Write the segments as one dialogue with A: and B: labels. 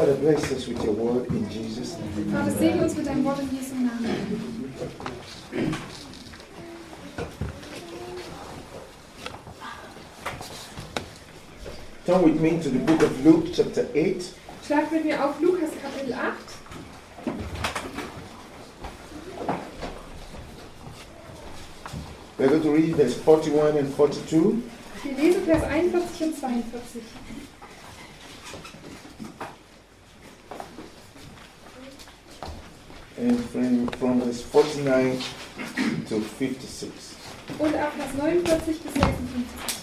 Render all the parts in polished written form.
A: Father, bless us with your word in Jesus' name.
B: Vater, segne uns mit deinem Wort in Jesu Namen.
A: Turn with me to the book of Luke, chapter 8.
B: Schlag mit mir auf Lukas Kapitel 8.
A: We're going to read verse 41 and 42.
B: Wir lesen Vers 41 und 42.
A: And from verse 49 to 56.
B: Und ab Vers 49 bis 56.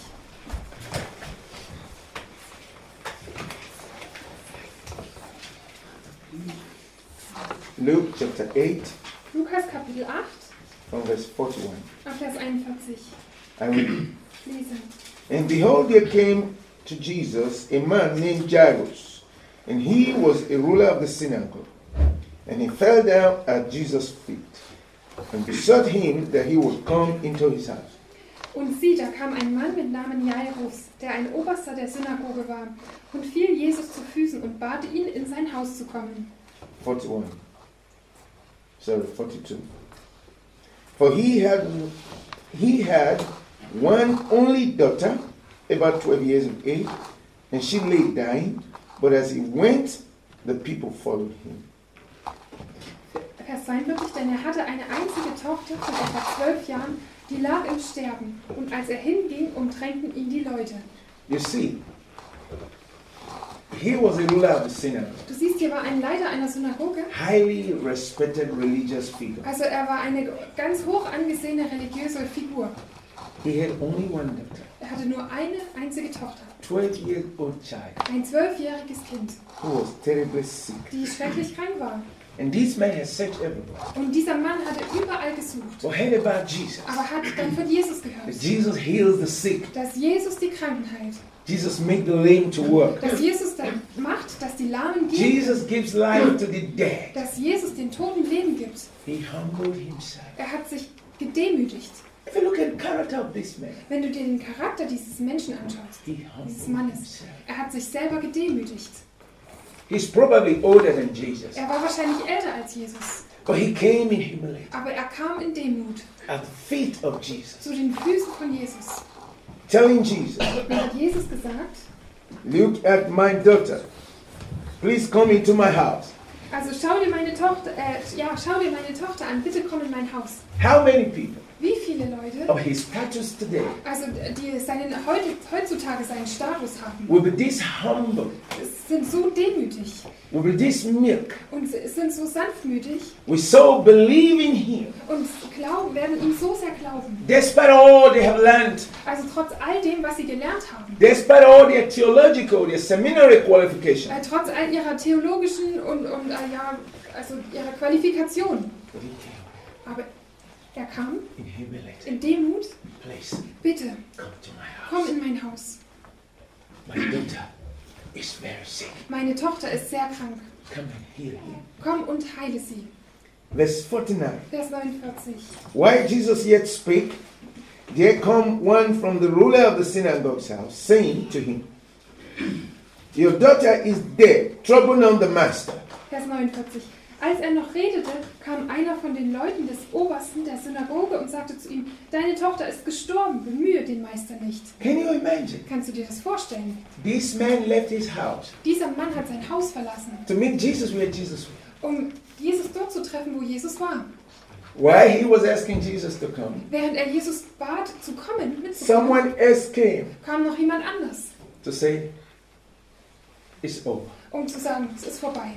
A: Luke chapter 8,
B: Lukas Kapitel 8,
A: from verse 41.
B: ab Vers 41.
A: I read.
B: Lese.
A: And behold, there came to Jesus a man named Jairus, and he was a ruler of the synagogue. And he fell down at Jesus' feet, and besought him that he would come into his house.
B: Und sieh, da kam ein Mann mit Namen Jairus, der ein Oberster der Synagoge war, und fiel Jesus zu Füßen und bat ihn, in sein Haus zu kommen.
A: 42. For he had one only daughter, about 12 years of age, and she lay dying, but as he went, the people followed him.
B: Vers 42, denn er hatte eine einzige Tochter von etwa 12 Jahren, die lag im Sterben, und als er hinging, umdrängten ihn die Leute.
A: You see, he was a ruler of the synagogue,
B: Du siehst, hier war ein Leiter einer Synagoge,
A: highly respected religious figure.
B: also er war eine ganz hoch angesehene religiöse Figur.
A: He had only one daughter,
B: Er hatte nur eine einzige Tochter,
A: 12-year-old child,
B: ein 12-jähriges Kind,
A: who was terribly sick.
B: die schrecklich krank war.
A: And this man had searched everywhere,
B: Und dieser Mann hatte überall gesucht,
A: but heard about Jesus.
B: aber hat dann von Jesus
A: That
B: gehört,
A: Jesus heals the sick.
B: dass Jesus die Kranken heilt,
A: Jesus makes the lame to walk.
B: dass Jesus dann macht, dass die Lahmen gehen,
A: Jesus gives life to the dead.
B: dass Jesus den Toten Leben gibt.
A: He humbled himself.
B: Er hat sich gedemütigt.
A: If you look at the character of this man,
B: Wenn du dir den Charakter dieses Menschen anschaust,
A: he
B: dieses
A: humbled
B: Mannes,
A: himself.
B: er hat sich selber gedemütigt.
A: He's probably older than Jesus,
B: Er war wahrscheinlich älter als Jesus,
A: but he came in humility
B: aber er kam in Demut
A: at the feet of Jesus,
B: zu den Füßen von Jesus.
A: telling Jesus,
B: Und hat Jesus gesagt,
A: look at my daughter. Please come into my house.
B: also schau dir meine Tochter an, bitte komm in mein Haus.
A: How many people
B: Wie viele Leute,
A: of his status today
B: also die heutzutage seinen Status haben,
A: will be this humble,
B: sind so demütig
A: will be this meek,
B: und sind so sanftmütig
A: will so believe in him,
B: und werden ihm so sehr glauben.
A: despite all they have learned,
B: Also trotz all dem, was sie gelernt haben,
A: despite all their theological, their seminary qualification.
B: trotz all ihrer theologischen und also ihrer Qualifikation.
A: But he came
B: Aber er kam
A: in humility.
B: in Demut,
A: Please
B: bitte,
A: come to my
B: komm
A: house.
B: in mein Haus.
A: My daughter is very sick.
B: Meine Tochter ist sehr krank.
A: Come and heal him.
B: Komm und heile sie.
A: Verse 49.
B: Vers 49.
A: While Jesus yet spake, there come one from the ruler of the synagogue's house, saying to him, your daughter is dead, trouble not the master.
B: Vers 49. Als er noch redete, kam einer von den Leuten des Obersten der Synagoge und sagte zu ihm, deine Tochter ist gestorben, bemühe den Meister nicht.
A: Can you imagine?
B: Kannst du dir das vorstellen?
A: This man left his house
B: Dieser Mann hat sein Haus verlassen,
A: to meet Jesus where Jesus was.
B: um Jesus dort zu treffen, wo Jesus war.
A: While he was asking Jesus to come,
B: Während er Jesus bat, zu kommen, mitzukommen,
A: someone else came
B: kam noch jemand anders,
A: to say, it's over.
B: um zu sagen, es ist vorbei.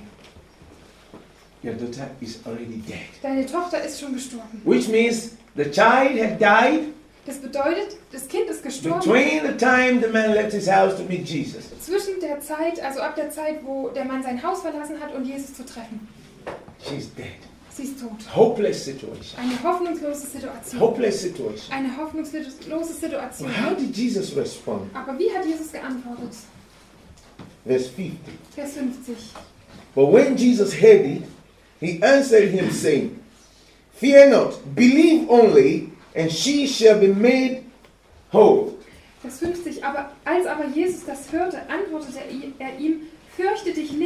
A: Your daughter is already dead.
B: Deine Tochter ist schon gestorben.
A: Which means the child had died
B: Das bedeutet, das Kind ist gestorben
A: between the time the man left his house to meet Jesus.
B: zwischen der Zeit, also ab der Zeit, wo der Mann sein Haus verlassen hat, und Jesus zu treffen.
A: She's dead.
B: Sie ist tot.
A: Hopeless situation.
B: Eine hoffnungslose Situation.
A: Hopeless situation.
B: Eine hoffnungslose Situation.
A: Well, how did Jesus respond?
B: Aber wie hat Jesus geantwortet?
A: Verse 50.
B: Vers 50.
A: But when Jesus heard it, he answered him, saying, fear not, believe only, and she shall be made whole.
B: Vers 50. Als aber Jesus das hörte, antwortete er ihm, fürchte dich nicht,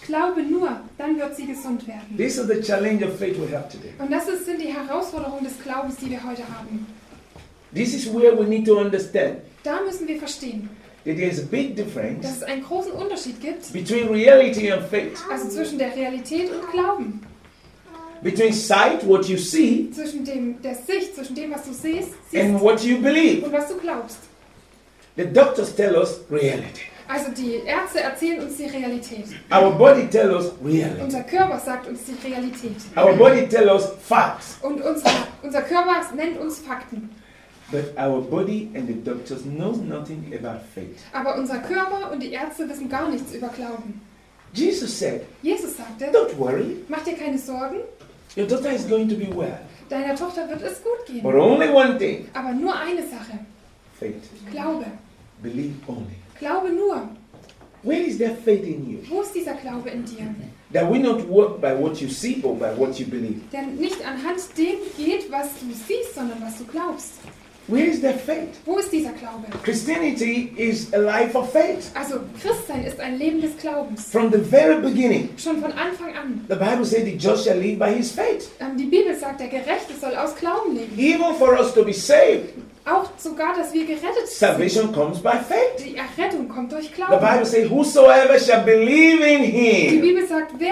B: Glaube nur, dann wird sie gesund werden.
A: This is the challenge of faith we have today.
B: Und das sind die Herausforderungen des Glaubens, die wir heute haben.
A: This is where we need to understand
B: Da müssen wir verstehen,
A: that there is a big
B: dass
A: difference
B: es einen großen Unterschied gibt,
A: between reality and faith.
B: also zwischen der Realität und Glauben.
A: Between sight, what you see,
B: Zwischen der Sicht, zwischen dem, was du siehst
A: and what you believe.
B: und was du glaubst.
A: The doctors tell us reality.
B: Also die Ärzte erzählen uns die Realität.
A: Our body tells us reality.
B: Unser Körper sagt uns die Realität.
A: Our body tells us facts.
B: Und unser Körper nennt uns Fakten.
A: But our body and the doctors know nothing about faith.
B: Aber unser Körper und die Ärzte wissen gar nichts über Glauben.
A: Jesus said,
B: Jesus sagte,
A: don't worry,
B: mach dir keine Sorgen,
A: your daughter is going to be well.
B: deiner Tochter wird es gut gehen.
A: But only one thing,
B: Aber nur eine Sache,
A: faith.
B: Glaube.
A: Believe only.
B: Glaube nur.
A: Where is that faith in you?
B: Wo ist dieser Glaube in dir?
A: That we not work by what you see, but by what you believe.
B: Der nicht anhand dem geht, was du siehst, sondern was du glaubst.
A: Where is that faith?
B: Wo ist dieser Glaube?
A: Christianity is a life of faith.
B: Also Christsein ist ein Leben des Glaubens.
A: From the very beginning,
B: Schon von Anfang an.
A: the Bible said the just shall live by his faith.
B: Die Bibel sagt, der Gerechte soll aus Glauben leben.
A: Even for us to be saved,
B: Auch sogar, dass wir gerettet sind.
A: salvation comes by faith.
B: Die Errettung kommt durch
A: The
B: Glauben.
A: Bible says, whosoever shall believe in
B: Die
A: him
B: Bibel sagt, wer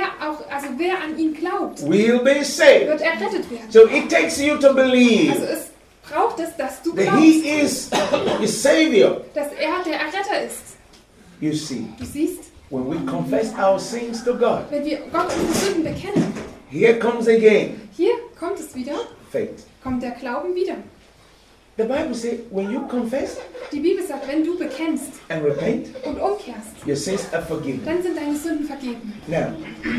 B: an ihn glaubt,
A: will be saved.
B: wird errettet werden.
A: So it takes you to believe
B: Also es braucht es, dass du
A: that
B: glaubst,
A: he is your Savior.
B: dass er der Erretter ist.
A: You see,
B: Du siehst,
A: when we confess our sins to God,
B: wenn wir Gott unsere Sünden bekennen,
A: here comes again
B: hier kommt es wieder,
A: faith.
B: kommt der Glauben wieder.
A: The Bible says, when you confess
B: Die Bibel sagt, wenn du bekennst
A: and repent,
B: und umkehrst,
A: your sins are forgiven.
B: dann sind deine Sünden vergeben.
A: Now,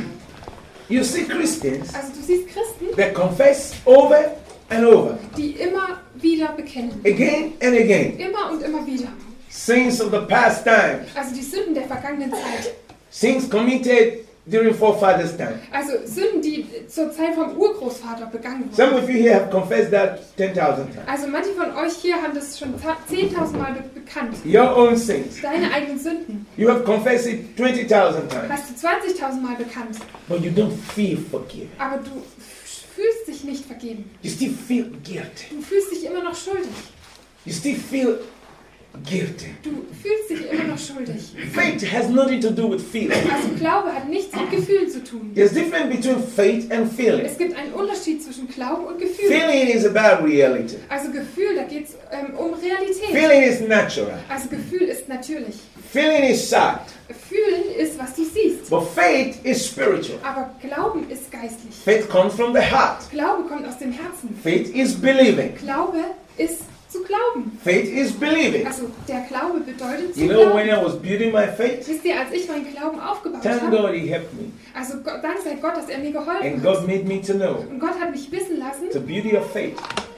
A: you see Christians
B: Also du siehst Christen,
A: that confess over and over,
B: die immer wieder bekennen.
A: again and again,
B: Immer und immer wieder.
A: sins of the past time,
B: Also die Sünden der vergangenen Zeit.
A: sins committed during forefathers' time.
B: Also Sünden, die zur Zeit vom Urgroßvater begangen wurden.
A: Some of you here have confessed that 10,000 times.
B: Also manche von euch hier haben das schon 10.000 Mal bekannt.
A: Your own sins.
B: Deine eigenen Sünden
A: You have confessed it 20,000 times,
B: hast du 20.000 Mal bekannt.
A: but you don't feel forgiven.
B: Aber du fühlst dich nicht vergeben.
A: You still feel guilty.
B: Du fühlst dich immer noch schuldig.
A: You still feel guilty.
B: Du fühlst dich immer noch schuldig.
A: Faith has nothing to do with feeling.
B: Also Glaube hat nichts mit Gefühlen zu tun.
A: There's difference between faith and feeling.
B: Es gibt einen Unterschied zwischen Glauben und Gefühl.
A: Feeling is about reality.
B: Also Gefühl, da geht es um Realität.
A: Feeling is natural.
B: Also Gefühl ist natürlich.
A: Feeling is sight.
B: Fühlen ist, was du siehst.
A: But faith is spiritual.
B: Aber Glauben ist geistlich.
A: Faith comes from the heart.
B: Glaube kommt aus dem Herzen.
A: Faith is believing.
B: Glaube ist zu glauben.
A: Faith is believing.
B: Also der Glaube bedeutet zu
A: You know, when
B: glauben.
A: I was building my faith,
B: Wisst ihr, als ich meinen Glauben aufgebaut
A: thank
B: habe,
A: God he helped me.
B: also Dank sei Gott, dass er mir geholfen
A: And
B: hat.
A: God made me to know
B: Und Gott hat mich wissen lassen,
A: the beauty of faith.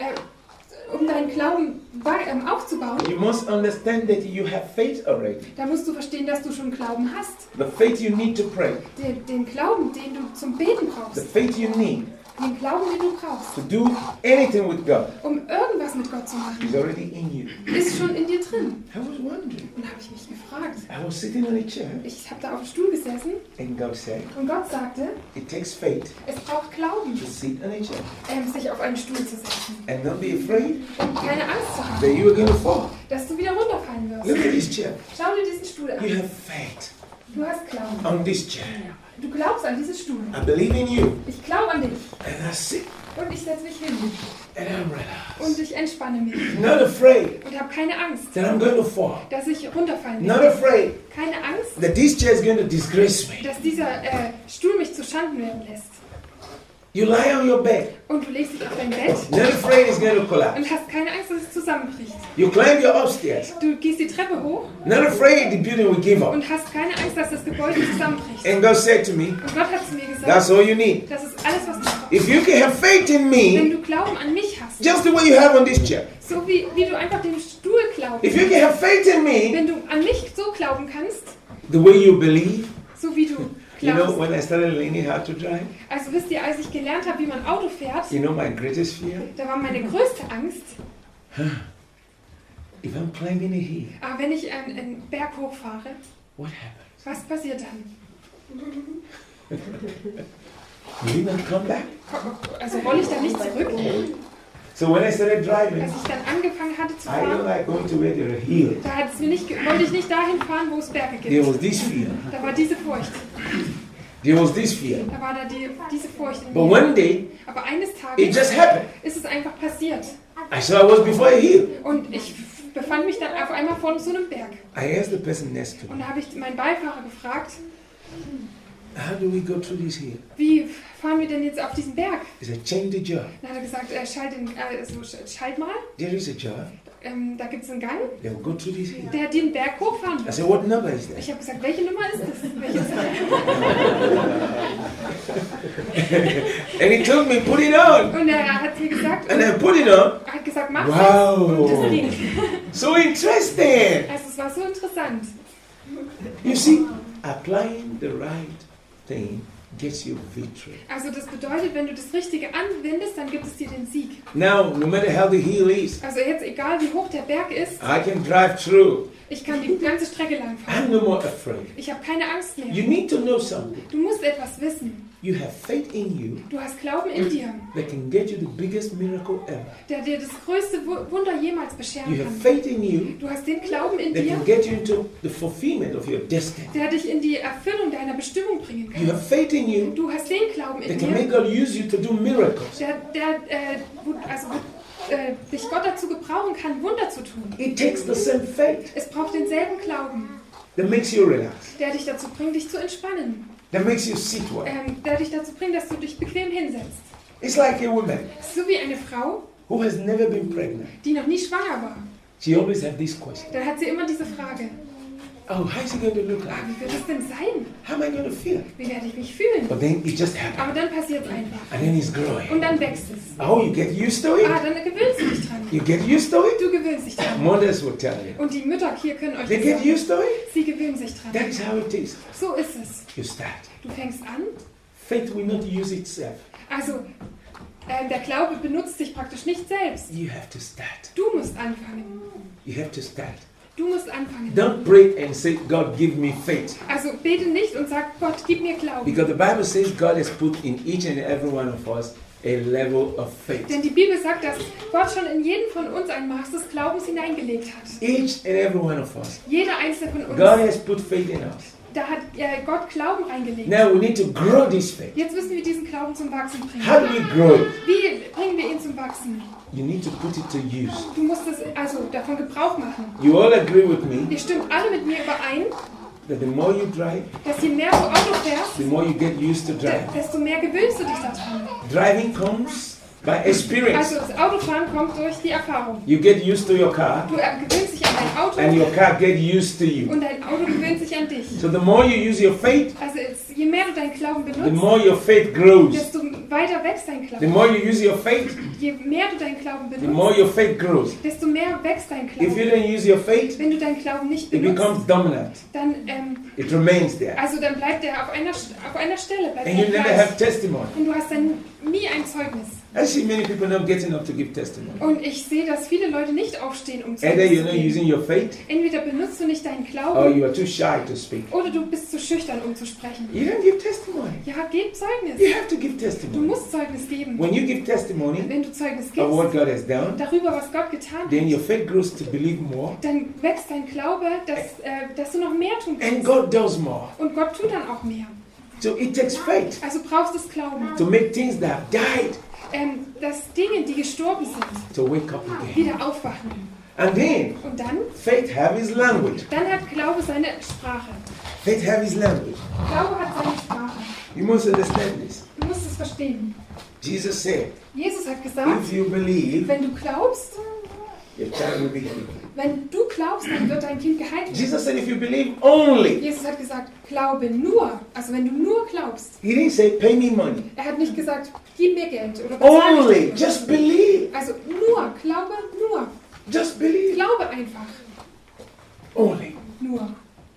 B: Um deinen Glauben aufzubauen,
A: You must understand that you have faith already.
B: da musst du verstehen, dass du schon Glauben hast.
A: The faith you need to pray.
B: Den Glauben, den du zum Beten
A: The
B: brauchst.
A: faith you need
B: Den Glauben, den du brauchst,
A: to do anything with God
B: um irgendwas mit Gott zu
A: is
B: machen,
A: already in you.
B: ist schon in dir drin.
A: I was wondering.
B: Und da habe ich mich gefragt.
A: I was sitting on a chair
B: Ich habe da auf dem Stuhl gesessen
A: and God said,
B: und Gott sagte,
A: it takes faith
B: es braucht Glauben,
A: to sit on a chair
B: sich auf einen Stuhl zu setzen.
A: and not be afraid
B: Und keine Angst zu
A: that
B: haben,
A: you are going to fall.
B: dass du wieder runterfallen
A: Look
B: wirst.
A: at this chair.
B: Schau dir diesen Stuhl
A: You
B: an.
A: have faith
B: Du hast Glauben.
A: on this chair.
B: Du glaubst an diesen Stuhl.
A: I believe in you.
B: Ich glaube an dich.
A: And I sit
B: Und ich setze mich hin.
A: and I'm relaxed.
B: Und ich entspanne mich.
A: Not afraid
B: Und habe keine Angst,
A: that I'm going to fall.
B: dass ich runterfallen
A: Not
B: werde.
A: afraid
B: Keine Angst,
A: that this chair is going to disgrace me.
B: dass dieser Stuhl mich zu Schanden werden lässt.
A: You lie on your bed.
B: Und du legst dich auf dein Bett
A: Not afraid it's going to collapse.
B: und hast keine Angst, dass es zusammenbricht.
A: You climb your upstairs.
B: Du gehst die Treppe hoch
A: Not afraid the building will give up.
B: und hast keine Angst, dass das Gebäude zusammenbricht.
A: And God said to me,
B: Und Gott hat zu mir
A: that's
B: gesagt,
A: all you need.
B: das ist alles, was du brauchst.
A: If you can have faith in
B: Wenn
A: me,
B: du Glauben an mich hast,
A: just the way you have on this chair.
B: so wie du einfach dem Stuhl glaubst,
A: If you can have faith in me,
B: wenn du an mich so glauben kannst,
A: the way you believe.
B: so wie du
A: You know,
B: glaubst.
A: when I started learning how to drive,
B: Also wisst ihr, als ich gelernt habe, wie man Auto fährt,
A: you know my greatest fear?
B: da war meine größte Angst,
A: If I'm climbing a hill,
B: wenn ich einen Berg hochfahre,
A: what happens?
B: was passiert dann?
A: Will he not come back?
B: Also rolle ich dann nicht zurück?
A: So when I started driving,
B: Als ich dann angefangen hatte zu
A: I don't
B: fahren,
A: like going to where there are hills.
B: da hat es mir nicht, wollte ich nicht dahin fahren, wo es Berge
A: There
B: gibt.
A: was this fear.
B: Da war diese Furcht.
A: There was this fear.
B: Da war da diese Furcht in
A: But
B: mir.
A: one day,
B: Aber eines
A: it
B: Tages
A: just happened.
B: ist es einfach passiert.
A: I saw I was before a hill.
B: Und ich befand mich dann auf einmal vor so einem Berg.
A: I asked the person next to
B: Und
A: me,
B: da habe ich meinen Beifahrer gefragt,
A: how do we go through this hill?
B: wie fahren wir denn jetzt auf diesen Berg?
A: He said, change the jar.
B: Dann hat er gesagt, schalt mal,
A: There is a jar.
B: da gibt es einen Gang,
A: They will go through this hill.
B: der den Berg hochfahren
A: I
B: wird.
A: said, what number is that?
B: Ich habe gesagt, welche Nummer ist das? Welches?
A: And he told me, put it on.
B: Und er hat mir gesagt,
A: And I
B: und
A: put it on.
B: er hat gesagt, mach
A: Wow.
B: das. Und das ging.
A: So interesting.
B: Also es war so interessant.
A: You see, applying the right thing gets you victory.
B: Also das bedeutet, wenn du das Richtige anwendest, dann gibt es dir den Sieg.
A: Now, no matter how the hill is,
B: Also jetzt egal wie hoch der Berg ist,
A: I can drive through.
B: ich kann die ganze Strecke lang fahren.
A: I'm no more afraid.
B: Ich habe keine Angst mehr.
A: You need to know something.
B: Du musst etwas wissen.
A: You have faith in you
B: Du hast Glauben in dir,
A: that can get you the biggest miracle ever.
B: der dir das größte Wunder jemals bescheren
A: You have
B: kann.
A: faith in you
B: Du hast den Glauben in
A: that
B: dir,
A: can get you into the fulfillment of your destiny.
B: der dich in die Erfüllung deiner Bestimmung bringen
A: You have
B: kann.
A: faith in you
B: Du hast den Glauben in
A: that can make
B: dir,
A: God use you to do miracles.
B: dich Gott dazu gebrauchen kann, Wunder zu tun.
A: It takes the same faith
B: Es braucht denselben Glauben,
A: that makes you relax,
B: der dich dazu bringt, dich zu entspannen.
A: that makes you sit well.
B: Der dich dazu bringt, dass du dich bequem hinsetzt.
A: It's like a woman
B: So wie eine Frau,
A: who has never been pregnant.
B: die noch nie schwanger war.
A: She always has this question.
B: Dann hat sie immer diese Frage,
A: Oh, how's it going to look like?
B: wie wird es denn sein?
A: How am I going to feel?
B: Wie werde ich mich fühlen?
A: But then it just happened.
B: Aber dann passiert es einfach.
A: And then it's growing.
B: Und dann wächst es.
A: Oh, you get used to it?
B: Dann gewöhnst du dich dran.
A: You get used to it?
B: Du gewöhnst dich dran.
A: Mothers will tell you.
B: Und die Mütter hier können euch
A: They
B: das
A: get
B: sagen.
A: used to it?
B: Sie gewöhnen sich dran.
A: That is how it is.
B: So ist es.
A: You start.
B: Du fängst an.
A: Faith will not use itself.
B: Also, der Glaube benutzt sich praktisch nicht selbst.
A: You have to start.
B: Du musst anfangen.
A: You have to start.
B: Du musst anfangen.
A: Don't pray and say, God, give me faith.
B: Also bete nicht und sag, Gott, gib mir Glauben.
A: Because the Bible says God has put in each and every one of us a level of faith.
B: Denn die Bibel sagt, dass Gott schon in jeden von uns ein Maß des Glaubens hineingelegt hat.
A: Each and every one of us.
B: Jeder einzelne von uns.
A: God has put faith in us.
B: Da hat Gott Glauben reingelegt.
A: Now we need to grow this faith.
B: Jetzt müssen wir diesen Glauben zum Wachsen bringen.
A: How do we grow it?
B: Wie bringen wir ihn zum Wachsen?
A: You need to put it to use.
B: Du musst davon Gebrauch machen.
A: You all agree with me
B: Ihr stimmt alle mit mir überein,
A: that the more you drive,
B: dass je mehr du Auto fährst,
A: the more you get used to driving.
B: desto mehr gewöhnst du dich daran.
A: Driving comes by experience.
B: Also das Autofahren kommt durch die Erfahrung.
A: You get used to your car,
B: Du gewöhnst dich an dein Auto
A: and your car get used to you.
B: und dein Auto gewöhnt sich an dich.
A: So the more you use your faith,
B: Also je mehr du deinen Glauben
A: the
B: benutzt,
A: more your faith grows.
B: desto weiter wächst dein
A: The
B: Glauben.
A: more you use your faith,
B: Je mehr du deinen Glauben
A: the more
B: benutzt,
A: your faith grows.
B: desto mehr wächst dein
A: If you
B: Glauben.
A: don't use your faith,
B: Wenn du deinen Glauben nicht
A: it becomes
B: benutzt,
A: dominant.
B: dann
A: It remains there.
B: dann bleibt er auf einer Stelle, bleibt
A: And you
B: er
A: never
B: gleich.
A: have testimony.
B: Und du hast dann nie ein Zeugnis.
A: I see many people not getting up to give testimony.
B: Und ich sehe, dass viele Leute nicht aufstehen, um
A: Either
B: Zeugnis
A: you're
B: zu
A: not
B: geben.
A: using your faith,
B: Entweder benutzt du nicht deinen
A: or
B: Glauben
A: you are too shy to speak.
B: oder du bist zu schüchtern, um zu sprechen.
A: You don't give testimony.
B: Ja, gib Zeugnis.
A: You have to give
B: Du
A: testimony.
B: musst Zeugnis geben.
A: When you give testimony
B: Wenn du Zeugnis
A: of what
B: gibst
A: God has done,
B: darüber, was Gott getan
A: then
B: hat,
A: your faith grows to believe more,
B: dann wächst dein Glaube, dass du noch mehr tun
A: and
B: kannst.
A: God does more.
B: Und Gott tut dann auch mehr.
A: So it takes faith
B: Also brauchst du es Glauben,
A: to make things that have died
B: dass Dinge, die gestorben sind,
A: to wake up again.
B: wieder aufwachen.
A: And then
B: Und dann
A: faith have his language.
B: hat Glaube seine Sprache.
A: Faith have his language.
B: Glaube hat seine Sprache.
A: You must understand this.
B: Du musst es verstehen.
A: Jesus said,
B: Jesus hat gesagt,
A: if you believe,
B: wenn du glaubst,
A: your child will be healed.
B: wenn du glaubst, dann wird dein Kind geheilt werden.
A: Jesus said, if you believe only.
B: Jesus hat gesagt, glaube nur. Also wenn du nur glaubst.
A: He didn't say, pay me money.
B: Er hat nicht gesagt, gib mir Geld oder bezahle
A: Only.
B: mich.
A: Just believe.
B: Also nur, glaube nur.
A: Just believe.
B: Glaube einfach.
A: Only.
B: Nur.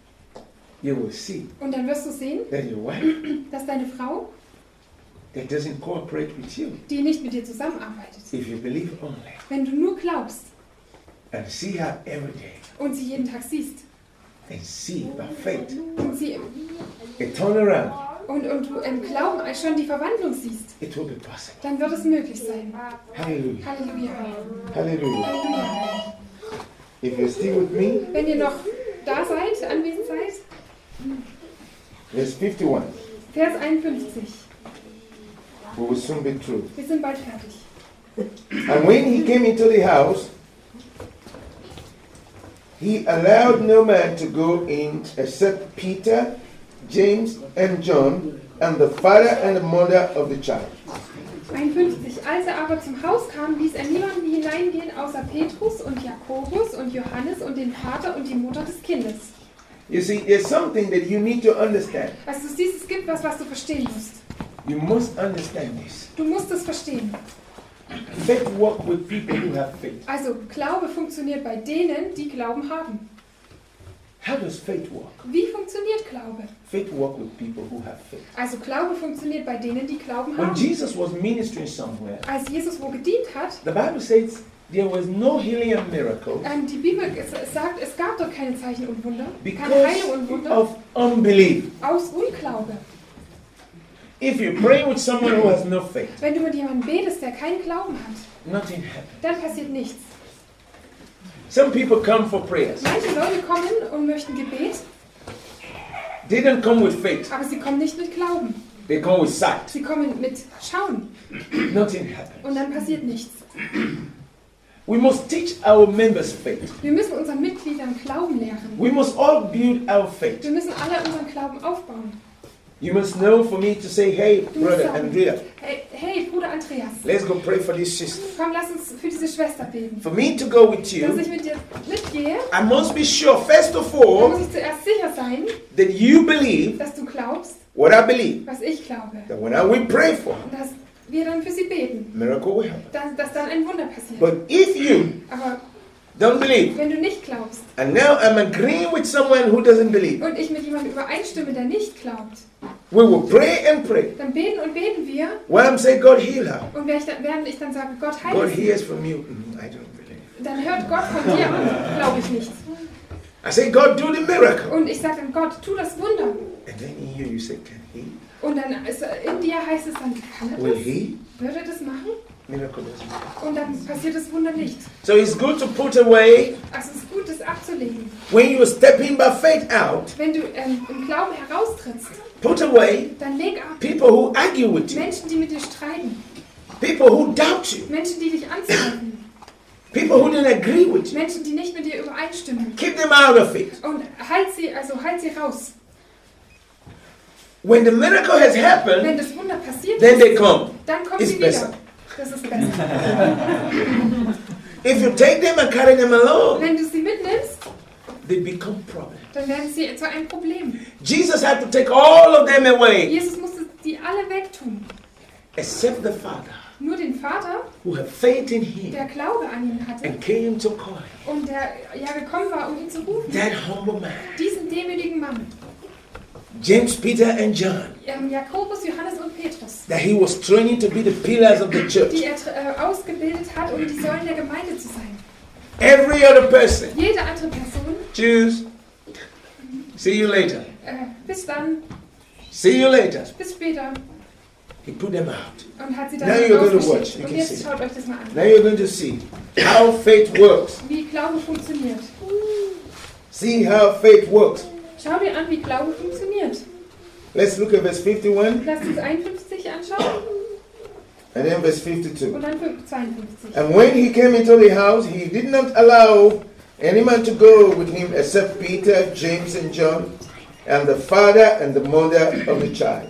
A: You will see
B: Und dann wirst du sehen,
A: that your wife
B: dass deine Frau,
A: that doesn't cooperate with you,
B: die nicht mit dir zusammenarbeitet,
A: if you believe only,
B: wenn du nur glaubst
A: and see her every day,
B: und sie jeden Tag siehst
A: and see by faith
B: und sie
A: a turnaround,
B: und du im Glauben schon die Verwandlung siehst,
A: it will be possible.
B: dann wird es möglich sein.
A: Hallelujah.
B: Halleluja.
A: Hallelujah.
B: Halleluja.
A: If you're still with me,
B: Wenn ihr noch da seid, anwesend seid,
A: verse 51.
B: Vers 51.
A: We will soon be through.
B: Wir sind bald fertig.
A: And when he came into the house, he allowed no man to go in except Peter, James, and John, and the father and the mother of the child.
B: 51. Als er aber zum Haus kam, ließ er niemanden hineingehen, außer Petrus und Jakobus und Johannes und den Vater und die Mutter des Kindes.
A: You see, there's something that you need to understand.
B: Also du siehst, es gibt was du verstehen musst.
A: You must understand this.
B: Du musst es verstehen.
A: Faith work with people who have faith.
B: Also Glaube funktioniert bei denen, die Glauben haben.
A: How does faith work?
B: Wie funktioniert Glaube?
A: Faith work with people who have faith.
B: Also Glaube funktioniert bei denen, die Glauben
A: When
B: haben.
A: Jesus was ministering somewhere,
B: Als Jesus wo gedient hat,
A: the Bible says there was no healing and miracle
B: die Bibel sagt, es gab dort keine Zeichen und Wunder, keine Heilung und
A: because
B: Wunder,
A: of unbelief.
B: aus Unglaube.
A: If you pray with someone who has no faith,
B: Wenn du mit jemandem betest, der keinen Glauben hat,
A: nothing happens.
B: dann passiert nichts.
A: Some people come for prayers.
B: Manche Leute kommen und möchten Gebet,
A: They don't come with faith.
B: aber sie kommen nicht mit Glauben.
A: They come with sight.
B: Sie kommen mit Schauen
A: Nothing happens.
B: und dann passiert nichts.
A: We must teach our members faith.
B: Wir müssen unseren Mitgliedern Glauben lehren.
A: We must all build our faith.
B: Wir müssen alle unseren Glauben aufbauen.
A: You must know for me to say, hey,
B: Du musst
A: brother
B: sagen,
A: Andrea,
B: hey, Bruder Andreas,
A: let's go pray for this sister.
B: komm, lass uns für diese Schwester beten.
A: For me to go with
B: Dass
A: you,
B: ich mit dir mitgehe,
A: I must be sure, first of
B: da muss
A: all,
B: ich zuerst sicher sein,
A: that you believe
B: dass du glaubst,
A: what I believe.
B: was ich glaube.
A: That when I will pray for her,
B: Und dass wir dann für sie beten.
A: miracle will happen.
B: Dass dann ein Wunder passiert.
A: But if you
B: Aber
A: don't believe,
B: wenn du nicht glaubst
A: and now I'm agreeing with someone who doesn't believe,
B: und ich mit jemandem übereinstimme, der nicht glaubt,
A: we will pray and pray.
B: dann beten und beten wir.
A: While I'm saying, God heal her.
B: Und während ich dann sage, Gott
A: God
B: heile sie,
A: hears from you. I don't believe.
B: dann hört Gott von dir an, glaube ich nicht.
A: I say, God, do the miracle.
B: Und ich sage dann, Gott, tu das Wunder.
A: And then in you, you say, can he?
B: Und dann ist, in dir heißt es dann, kann er
A: Will
B: das?
A: he?
B: Wird er das machen?
A: Miracle doesn't happen.
B: Und dann passiert das Wunder nicht.
A: So it's good to put away,
B: Also es ist gut, das abzulegen.
A: when you step in by faith out,
B: Wenn du im Glauben heraustrittst,
A: put away
B: dann leg ab.
A: people who argue with you,
B: Menschen, die mit dir streiten.
A: people who doubt you,
B: Menschen, die dich anzweifeln.
A: people who don't agree with you.
B: Menschen, die nicht mit dir übereinstimmen.
A: Keep them out of it.
B: Und halt sie raus.
A: When the miracle has
B: Wenn
A: happened,
B: das Wunder passiert
A: then they
B: ist,
A: come.
B: dann kommen
A: It's
B: sie wieder.
A: besser.
B: Das ist besser.
A: If you take them and carry them along,
B: Wenn du sie mitnimmst,
A: they become problem.
B: dann werden sie zu einem Problem.
A: Jesus had to take all of them away,
B: Jesus musste die alle wegtun.
A: except the Father,
B: Nur den Vater,
A: who had faith in him
B: der Glaube an ihn hatte
A: and came to call him.
B: und der ja gekommen war, um ihn zu rufen.
A: That humble man.
B: Diesen demütigen Mann,
A: James, Peter, and John,
B: Jakobus, Johannes und Petrus,
A: that he was training to be the pillars of the church.
B: die er ausgebildet hat, um die Säulen der Gemeinde zu sein.
A: Every other person,
B: Jede andere Person,
A: choose. See you later.
B: bis dann,
A: See you later.
B: bis später,
A: He put them out.
B: und hat sie dann
A: Now you're going to watch.
B: rausgeschickt.
A: You
B: Und
A: can
B: jetzt
A: see.
B: schaut euch das mal
A: Now
B: an,
A: you're going to see how faith works.
B: wie Glaube funktioniert.
A: See how faith works.
B: Schau dir an, wie Glaube funktioniert.
A: Let's look at verse 51
B: Lass uns 51 anschauen
A: and then verse 52.
B: und dann 52.
A: And when he came into the house, he did not allow any man to go with him except Peter, James, and John, and the father and the mother of the child.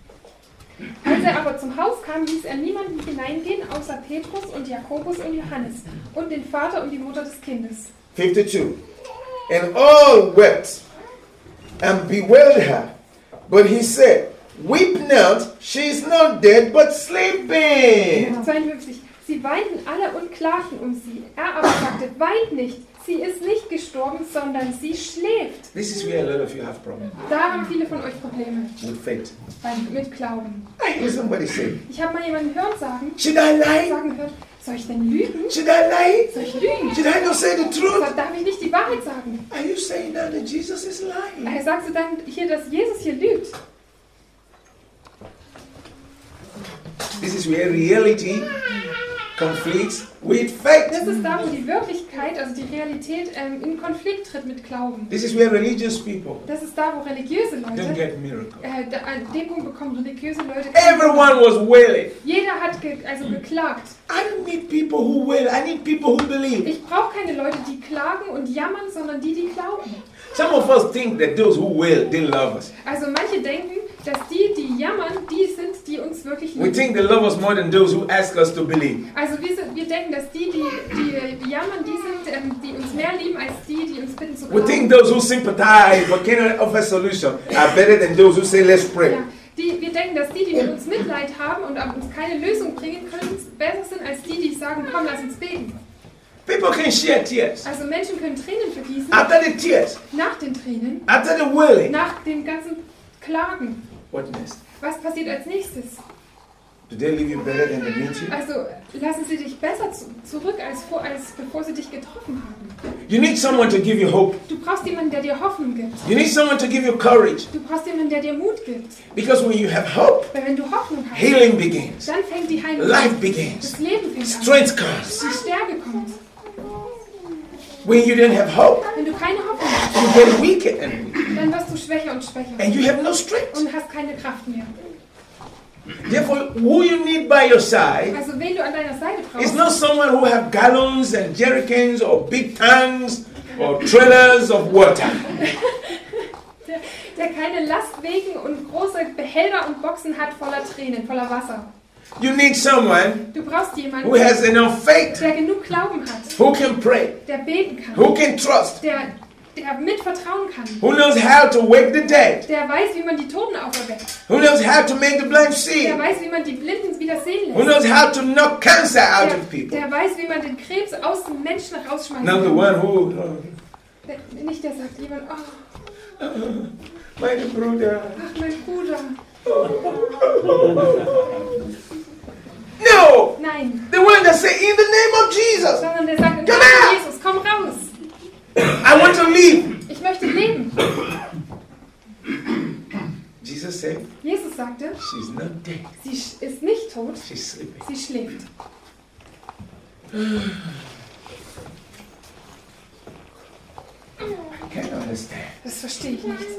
B: Als er aber zum Haus kam, ließ er niemanden hineingehen, außer Petrus und Jakobus und Johannes und den Vater und die Mutter des Kindes.
A: 52. And all wept and bewailed her. But he said, weep not, she is not dead, but sleeping.
B: 52. Sie weinten alle und klagten um sie. Er aber sagte, weint nicht, sie ist nicht gestorben, sondern sie schläft.
A: This is where a lot of you have problems
B: Da haben viele von euch Probleme
A: with faith.
B: mit Glauben.
A: I hear somebody say,
B: Ich habe mal jemanden hören sagen
A: should
B: soll ich denn lügen?
A: Should I lie?
B: Soll ich lügen?
A: Should I not say the truth?
B: Darf ich nicht die Wahrheit sagen?
A: Are you saying now that Jesus is lying?
B: Sagst du dann hier, dass Jesus hier lügt?
A: This is where reality conflicts with faith.
B: Das ist da, wo die Wirklichkeit, also die Realität, in Konflikt tritt mit Glauben.
A: This is where religious people
B: Das ist da, wo religiöse
A: don't
B: Leute,
A: get miracles.
B: an dem Punkt bekommen religiöse Leute.
A: Everyone was wailing.
B: Jeder hat geklagt.
A: I don't need people who wail. I need people who believe.
B: Ich brauche keine Leute, die klagen und jammern, sondern die glauben.
A: Some of us think that those who wail, they love us.
B: Also manche denken, dass die jammern, die sind, die uns wirklich
A: We
B: lieben.
A: think they love us more than those who ask us to believe.
B: Also wir denken, dass die jammern, die sind, die uns mehr lieben, als die uns bitten zu
A: We think
B: glauben.
A: those who sympathize but cannot offer solution are better than those who say, let's pray.
B: Ja, wir denken, dass die mit uns Mitleid haben und uns keine Lösung bringen können, besser sind als die sagen, komm, lass uns beten.
A: People can shed tears.
B: Also Menschen können Tränen vergießen,
A: After the tears,
B: nach den Tränen,
A: after the wailing,
B: nach dem ganzen Klagen.
A: what next?
B: Was passiert als nächstes?
A: Do they leave you better than they meet you?
B: Also lassen sie dich besser zurück, als bevor sie dich getroffen haben.
A: You need someone to give you hope.
B: Du brauchst jemanden, der dir Hoffnung gibt.
A: You need someone to give you courage.
B: Du brauchst jemanden, der dir Mut gibt.
A: Because when you have hope,
B: Weil wenn du Hoffnung hast,
A: healing begins.
B: dann fängt die Heilung
A: Life
B: an.
A: begins.
B: Das Leben fängt an.
A: Strength comes.
B: Die Stärke kommt.
A: When you don't have hope,
B: Wenn du keine Hoffnung hast,
A: you get weaker and weaker.
B: dann wirst du schwächer und schwächer.
A: And you have no strength.
B: Und hast keine Kraft mehr.
A: Therefore, who you need by your side
B: Also wen du an deiner Seite
A: is
B: brauchst,
A: not someone who have gallons and jerrycans or big tanks or trailers of water.
B: der keine Lastwagen und große Behälter und Boxen hat voller Tränen, voller Wasser.
A: You need someone
B: Du brauchst jemanden,
A: who has enough faith,
B: der genug Glauben hat,
A: who can pray,
B: der beten kann,
A: who can trust,
B: der mit vertrauen kann,
A: who knows how to wake the dead,
B: der weiß, wie man die Toten auferweckt,
A: who knows how to make the blind
B: der
A: see,
B: weiß, wie man die Blinden wieder sehen
A: who
B: lässt,
A: knows how to knock cancer out of people.
B: der weiß, wie man den Krebs aus dem Menschen rausschmeißen
A: Not the
B: kann.
A: one who,
B: Nicht der sagt jemand, oh,
A: my brother.
B: ach mein Bruder.
A: No,
B: Nein,
A: the one that say in the name of Jesus,
B: sondern der sagt, im
A: Come
B: Namen
A: out!
B: Jesus, komm raus.
A: I want to live.
B: Ich möchte leben.
A: Jesus said,
B: Jesus sagte,
A: she's not dead,
B: sie ist nicht tot,
A: she's sleeping.
B: sie schläft.
A: I can't understand.
B: Das verstehe ich nicht.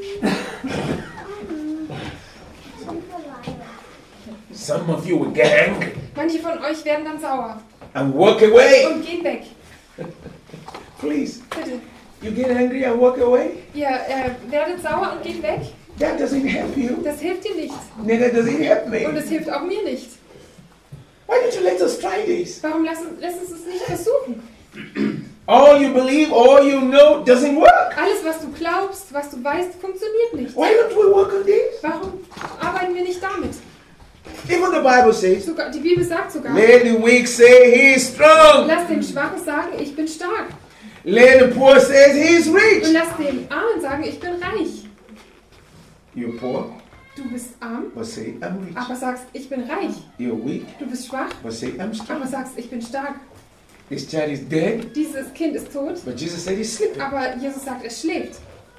A: Some of you will get angry
B: Manche von euch werden dann sauer
A: and walk away.
B: und gehen weg.
A: Please,
B: Bitte.
A: you get angry and walk away?
B: Ihr werdet sauer und geht weg.
A: That doesn't help you.
B: Das hilft dir nicht.
A: Neither does it help
B: Und
A: me.
B: es hilft auch mir nicht.
A: Why don't you let us try this?
B: Warum lass uns es nicht versuchen?
A: All you believe, all you know doesn't work.
B: Alles, was du glaubst, was du weißt, funktioniert nicht.
A: Why don't we work on this?
B: Warum arbeiten wir nicht damit?
A: Even the Bible says,
B: Sogar, die Bibel sagt sogar,
A: let the weak say he is strong.
B: lass den Schwachen sagen, ich bin stark.
A: Let the poor say he is
B: Und
A: rich.
B: lass den Armen sagen, ich bin reich.
A: You're poor,
B: Du bist arm,
A: but say I'm rich.
B: aber sagst, ich bin reich.
A: You're weak,
B: Du bist schwach,
A: but say I'm strong.
B: aber sagst, ich bin stark.
A: This child is dead,
B: Dieses Kind ist tot,
A: but Jesus said he's sleeping.
B: aber Jesus sagt, es schläft.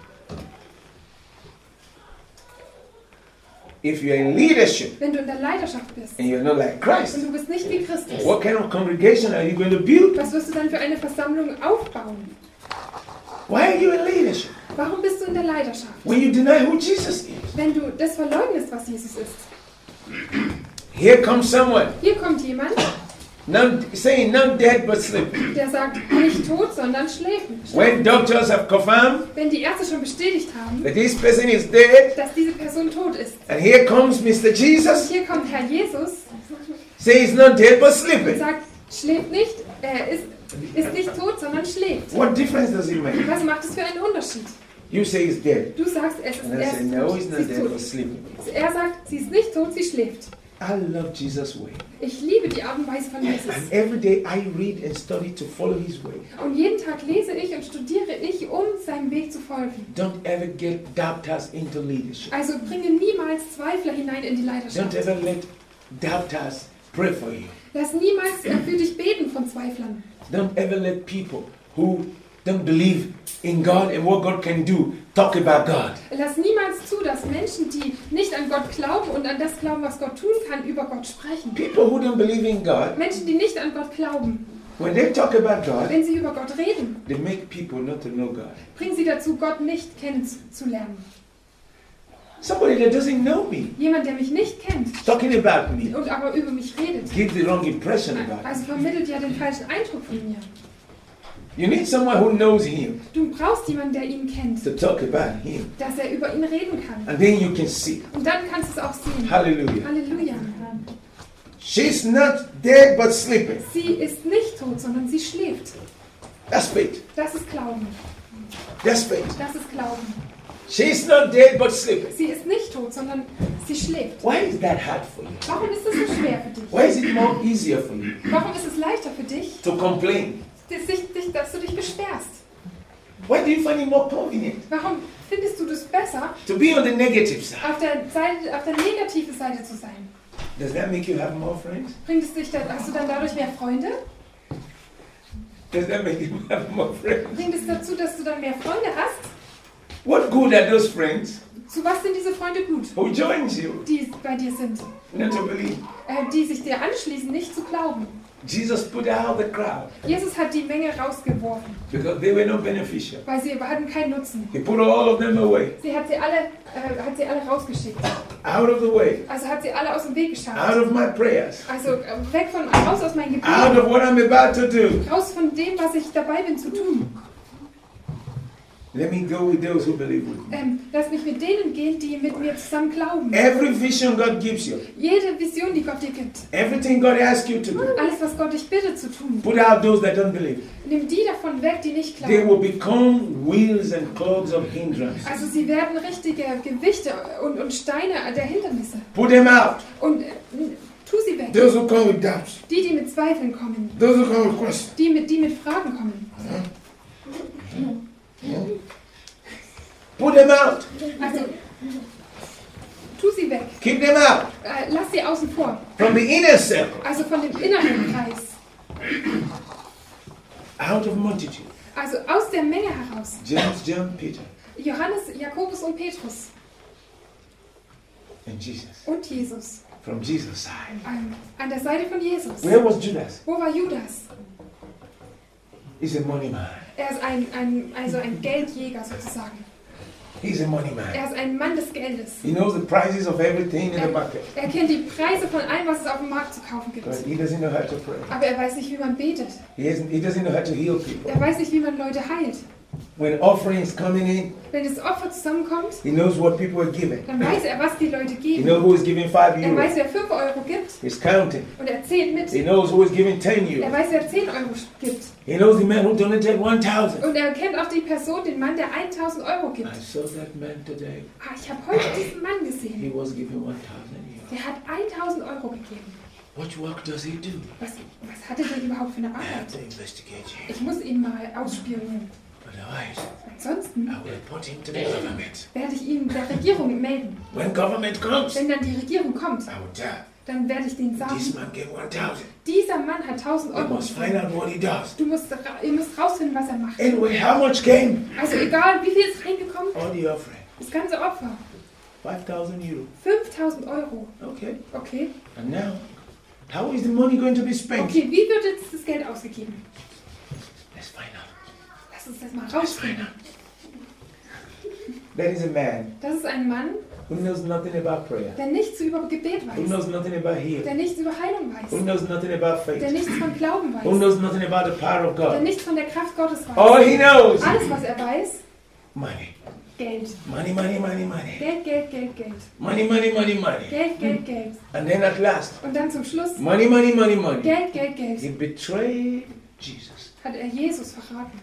A: If you're in leadership
B: Wenn du in der Leiterschaft bist
A: and you're not like
B: und
A: Christ,
B: du bist nicht wie Christus,
A: what kind of congregation are you going to build?
B: was wirst du dann für eine Versammlung aufbauen?
A: Why are you in leadership?
B: Warum bist du in der Leiterschaft?
A: When you deny who Jesus is.
B: Wenn du das verleugnest, was Jesus ist.
A: Here comes someone
B: Hier kommt jemand,
A: saying not dead but sleeping.
B: der sagt, nicht tot, sondern schläft.
A: When doctors have confirmed
B: Wenn die Ärzte schon bestätigt haben,
A: that this person is dead,
B: dass diese Person tot ist.
A: and here comes Mr.
B: Und
A: Jesus,
B: hier kommt Herr Jesus
A: say he's not dead but
B: und
A: sleeping.
B: sagt, schläft nicht, er ist nicht tot, sondern schläft.
A: What difference does it make?
B: Was macht es für einen Unterschied?
A: You say he's dead,
B: Du sagst, er ist
A: and I
B: erst
A: say no,
B: tot,
A: he's
B: sie
A: not
B: ist
A: dead but
B: tot.
A: sleeping.
B: Er sagt, sie ist nicht tot, sie schläft.
A: I love Jesus' way.
B: Ich liebe die Art und Weise von Jesus.
A: And every day I read and study to follow his way.
B: Und jeden Tag lese ich und studiere ich, um seinem Weg zu folgen.
A: Don't ever get doubters into leadership.
B: Also bringe niemals Zweifler hinein in die
A: Don't
B: Leiterschaft.
A: ever let doubters pray for you.
B: Lass niemals für dich beten von Zweiflern.
A: Don't ever let people who don't believe in God and what God can do talk about God.
B: Lass niemals zu, dass Menschen, die nicht an Gott glauben und an das glauben, was Gott tun kann, über Gott sprechen.
A: People who don't believe in God,
B: Menschen, die nicht an Gott glauben,
A: when they talk about God,
B: wenn sie über Gott reden,
A: they make people not to know God.
B: bringen sie dazu, Gott nicht kennenzulernen.
A: Somebody that doesn't know me,
B: Jemand, der mich nicht kennt
A: talking about me,
B: und aber über mich redet,
A: give the wrong impression about
B: also
A: me.
B: vermittelt ja den falschen Eindruck von mir.
A: You need someone who knows Him
B: Du brauchst jemanden, der ihn kennt,
A: to talk about Him.
B: dass er über ihn reden kann.
A: And then you can see.
B: Und dann kannst du es auch sehen.
A: Hallelujah.
B: Halleluja.
A: She's not dead but sleeping.
B: Sie ist nicht tot, sondern sie schläft.
A: That's faith.
B: Das ist Glauben.
A: That's faith.
B: Das ist Glauben.
A: She's not dead but sleeping.
B: Sie ist nicht tot, sondern sie schläft.
A: Why is that hard for you?
B: Warum ist das so schwer für dich?
A: Why is it more easier for you
B: Warum ist es leichter für dich,
A: to complain?
B: dass du dich beschwerst?
A: Why do you find it more convenient
B: Warum findest du das besser,
A: to be on the negative side?
B: auf der negativen Seite zu sein?
A: Does that make you have more friends?
B: Hast du dann dadurch mehr Freunde?
A: Does that make you have more friends?
B: Bringt es dazu, dass du dann mehr Freunde hast?
A: What good are those friends
B: Zu was sind diese Freunde gut,
A: who joins you
B: die bei dir sind?
A: not to believe?
B: Die sich dir anschließen, nicht zu glauben.
A: Jesus put out the crowd
B: Jesus hat die Menge rausgeworfen,
A: because they were not beneficial.
B: weil sie hatten keinen Nutzen.
A: He put all of them away,
B: Sie hat sie alle rausgeschickt.
A: out of the way,
B: Also hat sie alle aus dem Weg
A: out
B: geschafft.
A: of my prayers,
B: Also raus aus meinem
A: out
B: Gebet.
A: of what I'm about to do.
B: Raus von dem, was ich dabei bin zu tun.
A: Let me go with those who believe with me.
B: Lass mich mit denen gehen, die mit mir zusammen glauben.
A: Every vision God gives you,
B: Jede Vision, die Gott dir gibt.
A: everything God asks you to do,
B: Alles, was Gott dich bittet zu tun.
A: put out those that don't believe.
B: Nimm die davon weg, die nicht
A: They will
B: glauben.
A: become wheels and clogs of hindrance.
B: Also sie werden richtige Gewichte und Steine der Hindernisse.
A: Put them out.
B: Und tu sie weg.
A: Those who come with doubts,
B: Die mit Zweifeln kommen.
A: those who come with questions.
B: Die mit Fragen kommen.
A: Put them out.
B: Also, tu sie weg.
A: Keep them out
B: Lass sie außen vor.
A: from the inner circle,
B: Also von dem inneren Kreis.
A: out of multitude.
B: Also aus der Menge heraus.
A: James, John, Peter,
B: Johannes, Jakobus und Petrus.
A: and Jesus.
B: Und Jesus.
A: From Jesus' side.
B: An der Seite von Jesus.
A: Where was Judas?
B: Wo war Judas?
A: He's a money man.
B: Er ist ein Geldjäger sozusagen.
A: He's a money man.
B: Er ist ein Mann des Geldes.
A: He knows the prices of everything in the market,
B: Er kennt die Preise von allem, was es auf dem Markt zu kaufen gibt.
A: but he doesn't know how to pray.
B: Aber er weiß nicht, wie man betet.
A: He doesn't know how to heal people.
B: Er weiß nicht, wie man Leute heilt.
A: When offerings coming in,
B: Wenn das Opfer zusammenkommt,
A: he knows what people are giving.
B: dann weiß er, was die Leute
A: He
B: geben.
A: knows who is giving 5
B: Er weiß,
A: euros.
B: wer 5 Euro gibt
A: He's counting.
B: und er zählt mit.
A: He knows who is giving 10
B: Er
A: euros.
B: weiß, wer 10 Euro gibt.
A: He knows the man who donated 1,000.
B: Und er kennt auch die Person, den Mann, der 1000 Euro gibt.
A: I saw that man today.
B: Ich habe heute diesen Mann
A: He
B: gesehen.
A: was giving 1,000 euros.
B: Der hat 1000 Euro gegeben.
A: What work does he do?
B: Was hat er denn überhaupt für eine
A: I have
B: Arbeit?
A: to investigate him.
B: Ich muss ihn mal ausspionieren.
A: Otherwise,
B: Ansonsten
A: I will report him to the government.
B: werde ich ihn der Regierung melden.
A: When government comes,
B: Wenn dann die Regierung kommt,
A: I will tell.
B: dann werde ich denen sagen,
A: This man gave 1,000.
B: dieser Mann hat 1000
A: You
B: Euro
A: must find
B: gegeben.
A: out what he does.
B: Ihr müsst rausfinden, was er macht.
A: Anyway, how much came?
B: Also egal, wie viel ist reingekommen,
A: All the offering.
B: das ganze Opfer.
A: 5,000 euros.
B: 5000 Euro.
A: Okay.
B: Okay.
A: And now, how is the money going to be spent?
B: Okay, wie wird jetzt das Geld ausgegeben?
A: Let's find out.
B: Lass uns das mal
A: Let's find
B: rausfinden.
A: out. That is a man
B: Das ist ein Mann,
A: who knows nothing about prayer,
B: der nichts über Gebet
A: who
B: weiß,
A: knows nothing about
B: der
A: healing,
B: nichts über Heilung
A: who
B: weiß,
A: knows nothing about
B: der
A: faith,
B: nichts von Glauben
A: who
B: weiß,
A: knows nothing about the power of
B: der
A: God.
B: nichts von der Kraft Gottes
A: All
B: weiß.
A: he knows,
B: Alles, was er weiß,
A: money.
B: Geld.
A: Money, money, money, money.
B: Geld, Geld, Geld, Geld.
A: Money, money, money, money.
B: Geld, Geld, Geld.
A: And then at last,
B: Und dann zum Schluss,
A: money, money, money, money.
B: Geld, Geld, Geld,
A: He betrayed Jesus.
B: hat er Jesus verraten.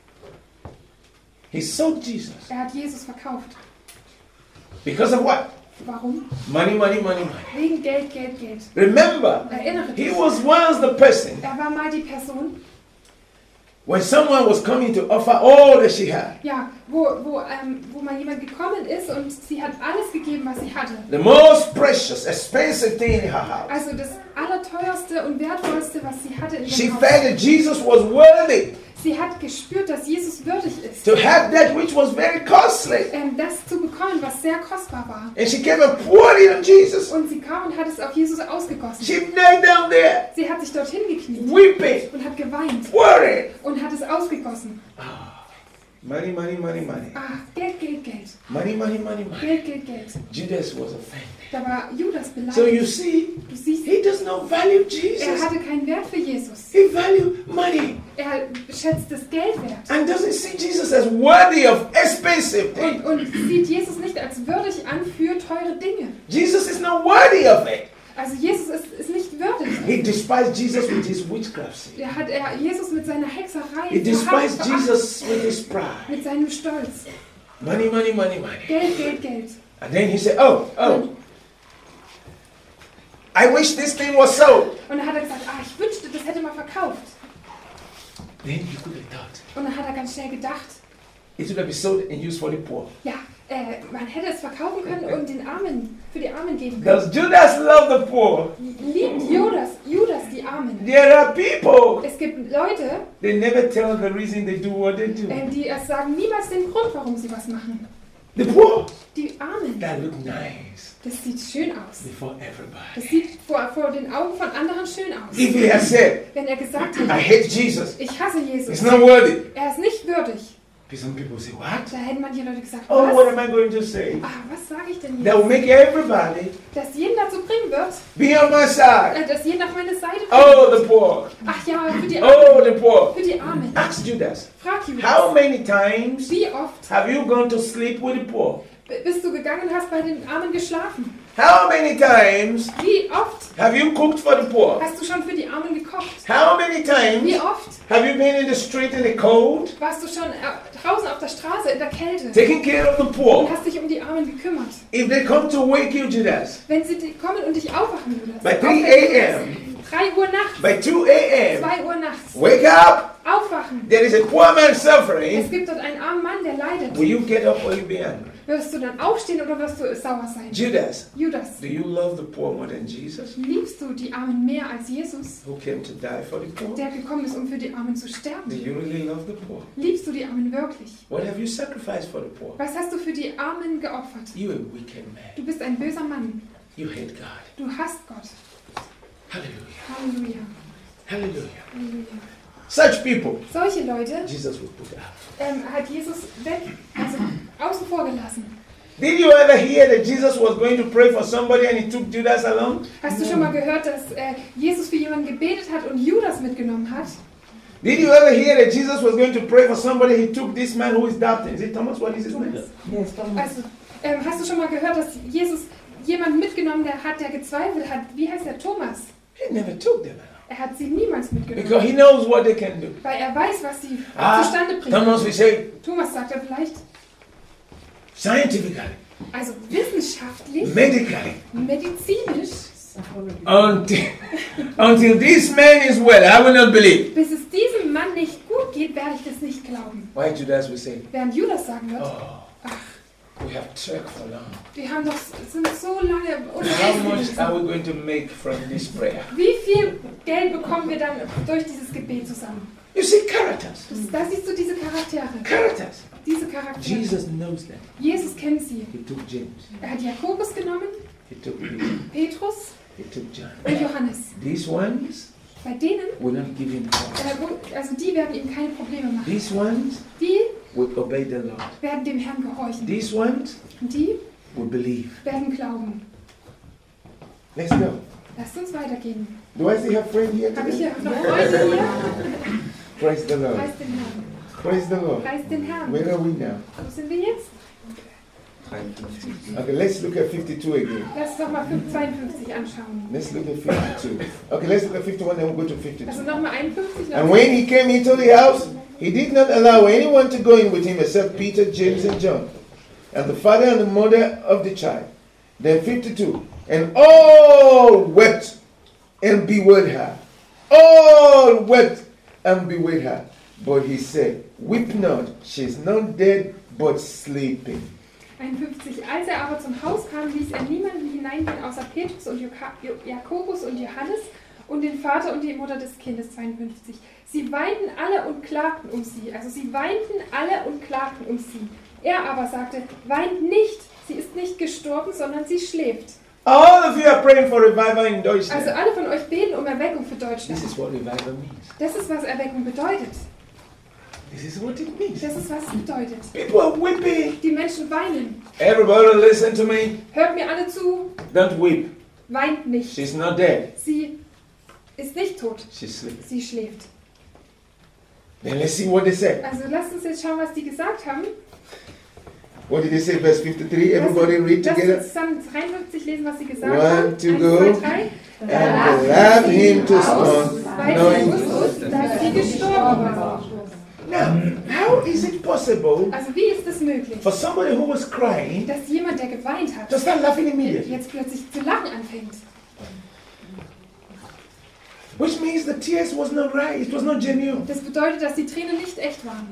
A: He sold Jesus.
B: Er hat Jesus verkauft.
A: Because of what?
B: Warum?
A: Money, money, money, money.
B: Wegen Geld, Geld, Geld.
A: Remember,
B: Erinnere
A: he
B: dich.
A: was once the person
B: Er war mal die Person,
A: when someone was coming to offer all that she had.
B: ja, wo mal jemand gekommen ist und sie hat alles gegeben, was sie hatte.
A: The most precious, expensive thing in her house.
B: Also das allerteuerste und wertvollste, was sie hatte in
A: She
B: ihrem
A: felt
B: Haus.
A: that Jesus was worthy
B: Sie hat gespürt, dass Jesus würdig ist,
A: to have that which was very costly.
B: das zu bekommen, was sehr kostbar war.
A: And she came and poured it on Jesus.
B: Und sie kam und hat es auf Jesus ausgegossen.
A: She knelt down there,
B: Sie hat sich dorthin gekniet
A: weeping,
B: und hat geweint
A: pouring.
B: und hat es ausgegossen.
A: Money, money, money, money.
B: Ah, Geld, Geld, Geld.
A: Money, money, money, money.
B: Geld, Geld, Geld.
A: Judas was offended.
B: Da war Judas
A: So you
B: beleidigt.
A: see,
B: Du siehst,
A: he does not value
B: er
A: Jesus.
B: hatte keinen Wert für Jesus.
A: He valued money
B: Er schätzt das Geld wert.
A: and doesn't see Jesus as worthy of expensive things.
B: Und sieht Jesus nicht als würdig an für teure Dinge.
A: Jesus is not worthy of it.
B: Also Jesus ist nicht würdig.
A: He despised Jesus with his witchcraft.
B: Er Jesus mit seiner Hexerei
A: He despised
B: verachtet,
A: Jesus with his pride.
B: mit seinem Stolz.
A: Money, money, money, money.
B: Geld, Geld, Geld.
A: And then he said, oh, I wish this thing was sold.
B: Und dann hat er gesagt, ich wünschte, das hätte man verkauft.
A: Then he could have thought,
B: Und dann hat er ganz schnell gedacht,
A: it should have been sold and used for the poor.
B: ja, man hätte es verkaufen können und den Armen, für die Armen geben können.
A: Does Judas love the poor?
B: Liebt Judas die Armen.
A: There are people,
B: Es gibt Leute,
A: they never tell the reason they do what they do.
B: die sagen niemals den Grund, warum sie was machen.
A: The poor,
B: Die Armen,
A: that look nice
B: das sieht schön aus.
A: before
B: Das
A: everybody.
B: sieht vor den Augen von anderen schön aus.
A: If he has said,
B: Wenn er gesagt
A: I
B: hätte,
A: hate Jesus,
B: ich hasse
A: it's
B: Jesus,
A: not worthy.
B: er ist nicht würdig,
A: Some people say, what?
B: da hätten manche Leute gesagt,
A: Oh, what
B: was?
A: am I going to say?
B: Was sage ich denn
A: That will
B: jetzt?
A: make everybody
B: Dass jeden dazu bringen wird,
A: be on my side.
B: dass jeden auf meine Seite
A: Oh,
B: bringt.
A: the poor.
B: Ach ja, für die
A: Oh,
B: Armen.
A: the poor.
B: Für die Armen.
A: Ask Judas,
B: Frag Judas,
A: how many times
B: wie oft
A: have you gone to sleep with the poor?
B: bist du gegangen und hast bei den Armen geschlafen?
A: How many times
B: Wie oft
A: have you cooked for the poor?
B: hast du schon für die Armen gekocht?
A: How many
B: Wie
A: times
B: oft
A: have you been in the street in the cold,
B: warst du schon draußen auf der Straße in der Kälte
A: taking care of the
B: und
A: poor?
B: hast dich um die Armen gekümmert?
A: If they come to wake you, Judas,
B: Wenn sie kommen und dich aufwachen würden,
A: by 3 a.m.,
B: 3 Uhr nachts,
A: by 2 a.m.,
B: 2 Uhr nachts,
A: wake up,
B: aufwachen.
A: there is a poor man
B: Es
A: suffering.
B: gibt dort einen armen Mann, der leidet.
A: Will you get up or will you be angry?
B: Wirst du dann aufstehen oder wirst du sauer sein?
A: Judas,
B: Judas,
A: do you love the poor more than Jesus,
B: liebst du die Armen mehr als Jesus,
A: who came to die for the poor?
B: der gekommen ist, um für die Armen zu
A: Do
B: sterben?
A: you really love the poor?
B: Liebst du die Armen wirklich?
A: What have you sacrificed for the poor?
B: Was hast du für die Armen geopfert?
A: You a wicked man.
B: Du bist ein böser Mann.
A: You hate God.
B: Du hasst Gott.
A: Hallelujah.
B: Halleluja.
A: Hallelujah.
B: Halleluja.
A: Such people,
B: Solche Leute
A: Jesus will put out.
B: hat Jesus außen vor gelassen.
A: Did you ever hear that Jesus was going to pray for somebody and he took Judas along?
B: Hast du schon mal gehört, dass Jesus für jemanden gebetet hat und Judas mitgenommen hat?
A: Did you ever hear that Jesus was going to pray for somebody? He took this man who is doubting. Is it Thomas? What is his name?
B: Also, hast du schon mal gehört, dass Jesus jemanden mitgenommen der gezweifelt hat? Wie heißt der? Thomas.
A: He never took them along.
B: Er hat sie niemals mitgenommen.
A: Because he knows what they can do.
B: Weil er weiß, was sie
A: Ah,
B: zustande bringen.
A: Thomas will say,
B: Thomas sagt er vielleicht,
A: scientifically,
B: also wissenschaftlich,
A: medically,
B: medizinisch,
A: until this man is well, I will not believe.
B: bis es diesem Mann nicht gut geht, werde ich das nicht glauben.
A: Why Judas will say,
B: Während Judas sagen wird,
A: oh, we have trekked for long.
B: wir haben doch, sind so lange
A: How
B: unterwegs
A: much
B: gewesen.
A: are we going to make from this prayer?
B: Wie viel Geld bekommen wir dann durch dieses Gebet zusammen?
A: You see characters.
B: Da siehst du diese Charaktere.
A: Characters.
B: Diese Charaktere.
A: Jesus knows them.
B: Jesus kennt sie.
A: He took James.
B: Er hat Jakobus genommen,
A: He took Peter.
B: Petrus
A: He took John.
B: und Johannes.
A: These ones
B: Bei denen,
A: will not give him trouble.
B: also die werden ihm keine Probleme machen.
A: These ones
B: Die
A: will obey the Lord.
B: werden dem Herrn gehorchen.
A: These ones
B: Und die
A: will believe.
B: werden glauben.
A: Let's go.
B: Lasst uns weitergehen.
A: Do I still have friends here
B: Habe ich
A: today?
B: hier noch Freunde hier?
A: Praise the Lord.
B: Preis den Herrn.
A: Praise the Lord.
B: Preis den Herrn.
A: Where are we now?
B: Wo sind wir jetzt?
A: Okay, let's look at 52 again.
B: Lass uns doch mal 52 anschauen.
A: Let's look at 52. Okay, let's look at 51, then we'll go to
B: Also
A: 52.
B: nochmal 51.
A: And when he came into the house, he did not allow anyone to go in with him except Peter, James, and John, and the father and the mother of the child. Then 52. And all wept and bewailed her. All wept and bewailed her. But he said, weep not, she is not dead, but sleeping.
B: 51. Als aber zum Haus kam, ließ niemanden hineingehen außer Petrus und Jakobus und Johannes und den Vater und die Mutter des Kindes, 52. Sie weinten alle und klagten um sie. Also sie weinten alle und klagten um sie. Er aber sagte, weint nicht, sie ist nicht gestorben, sondern sie schläft.
A: All of you are praying for revival in Deutschland.
B: Also alle von euch beten um Erweckung für Deutschland.
A: This is what revival means.
B: Das ist, was Erweckung bedeutet.
A: This is what it means.
B: Das ist, was es bedeutet.
A: People are weeping.
B: Die Menschen weinen.
A: Everybody listen to me.
B: Hört mir alle zu,
A: Don't weep.
B: weint nicht.
A: She's not dead.
B: Sie ist nicht tot,
A: She's sleeping.
B: sie schläft.
A: Then let's see what they said.
B: Also lasst uns jetzt schauen, was die gesagt haben.
A: What did they say? Verse 53. Everybody read
B: Lasst
A: together.
B: uns zusammen 53 lesen, was sie gesagt
A: 1,
B: haben.
A: 2,
B: 1,
A: go.
B: 2, 3.
A: And they allowed him to stone,
B: Weil sie
A: knowing.
B: wussten, dass sie gestorben war.
A: Now, how is it possible
B: Also wie ist es möglich,
A: for somebody who was crying
B: dass jemand, der geweint hat,
A: to start laughing immediately?
B: jetzt plötzlich zu lachen anfängt?
A: Which means the tears was not right. It was not genuine.
B: Das bedeutet, dass die Tränen nicht echt waren.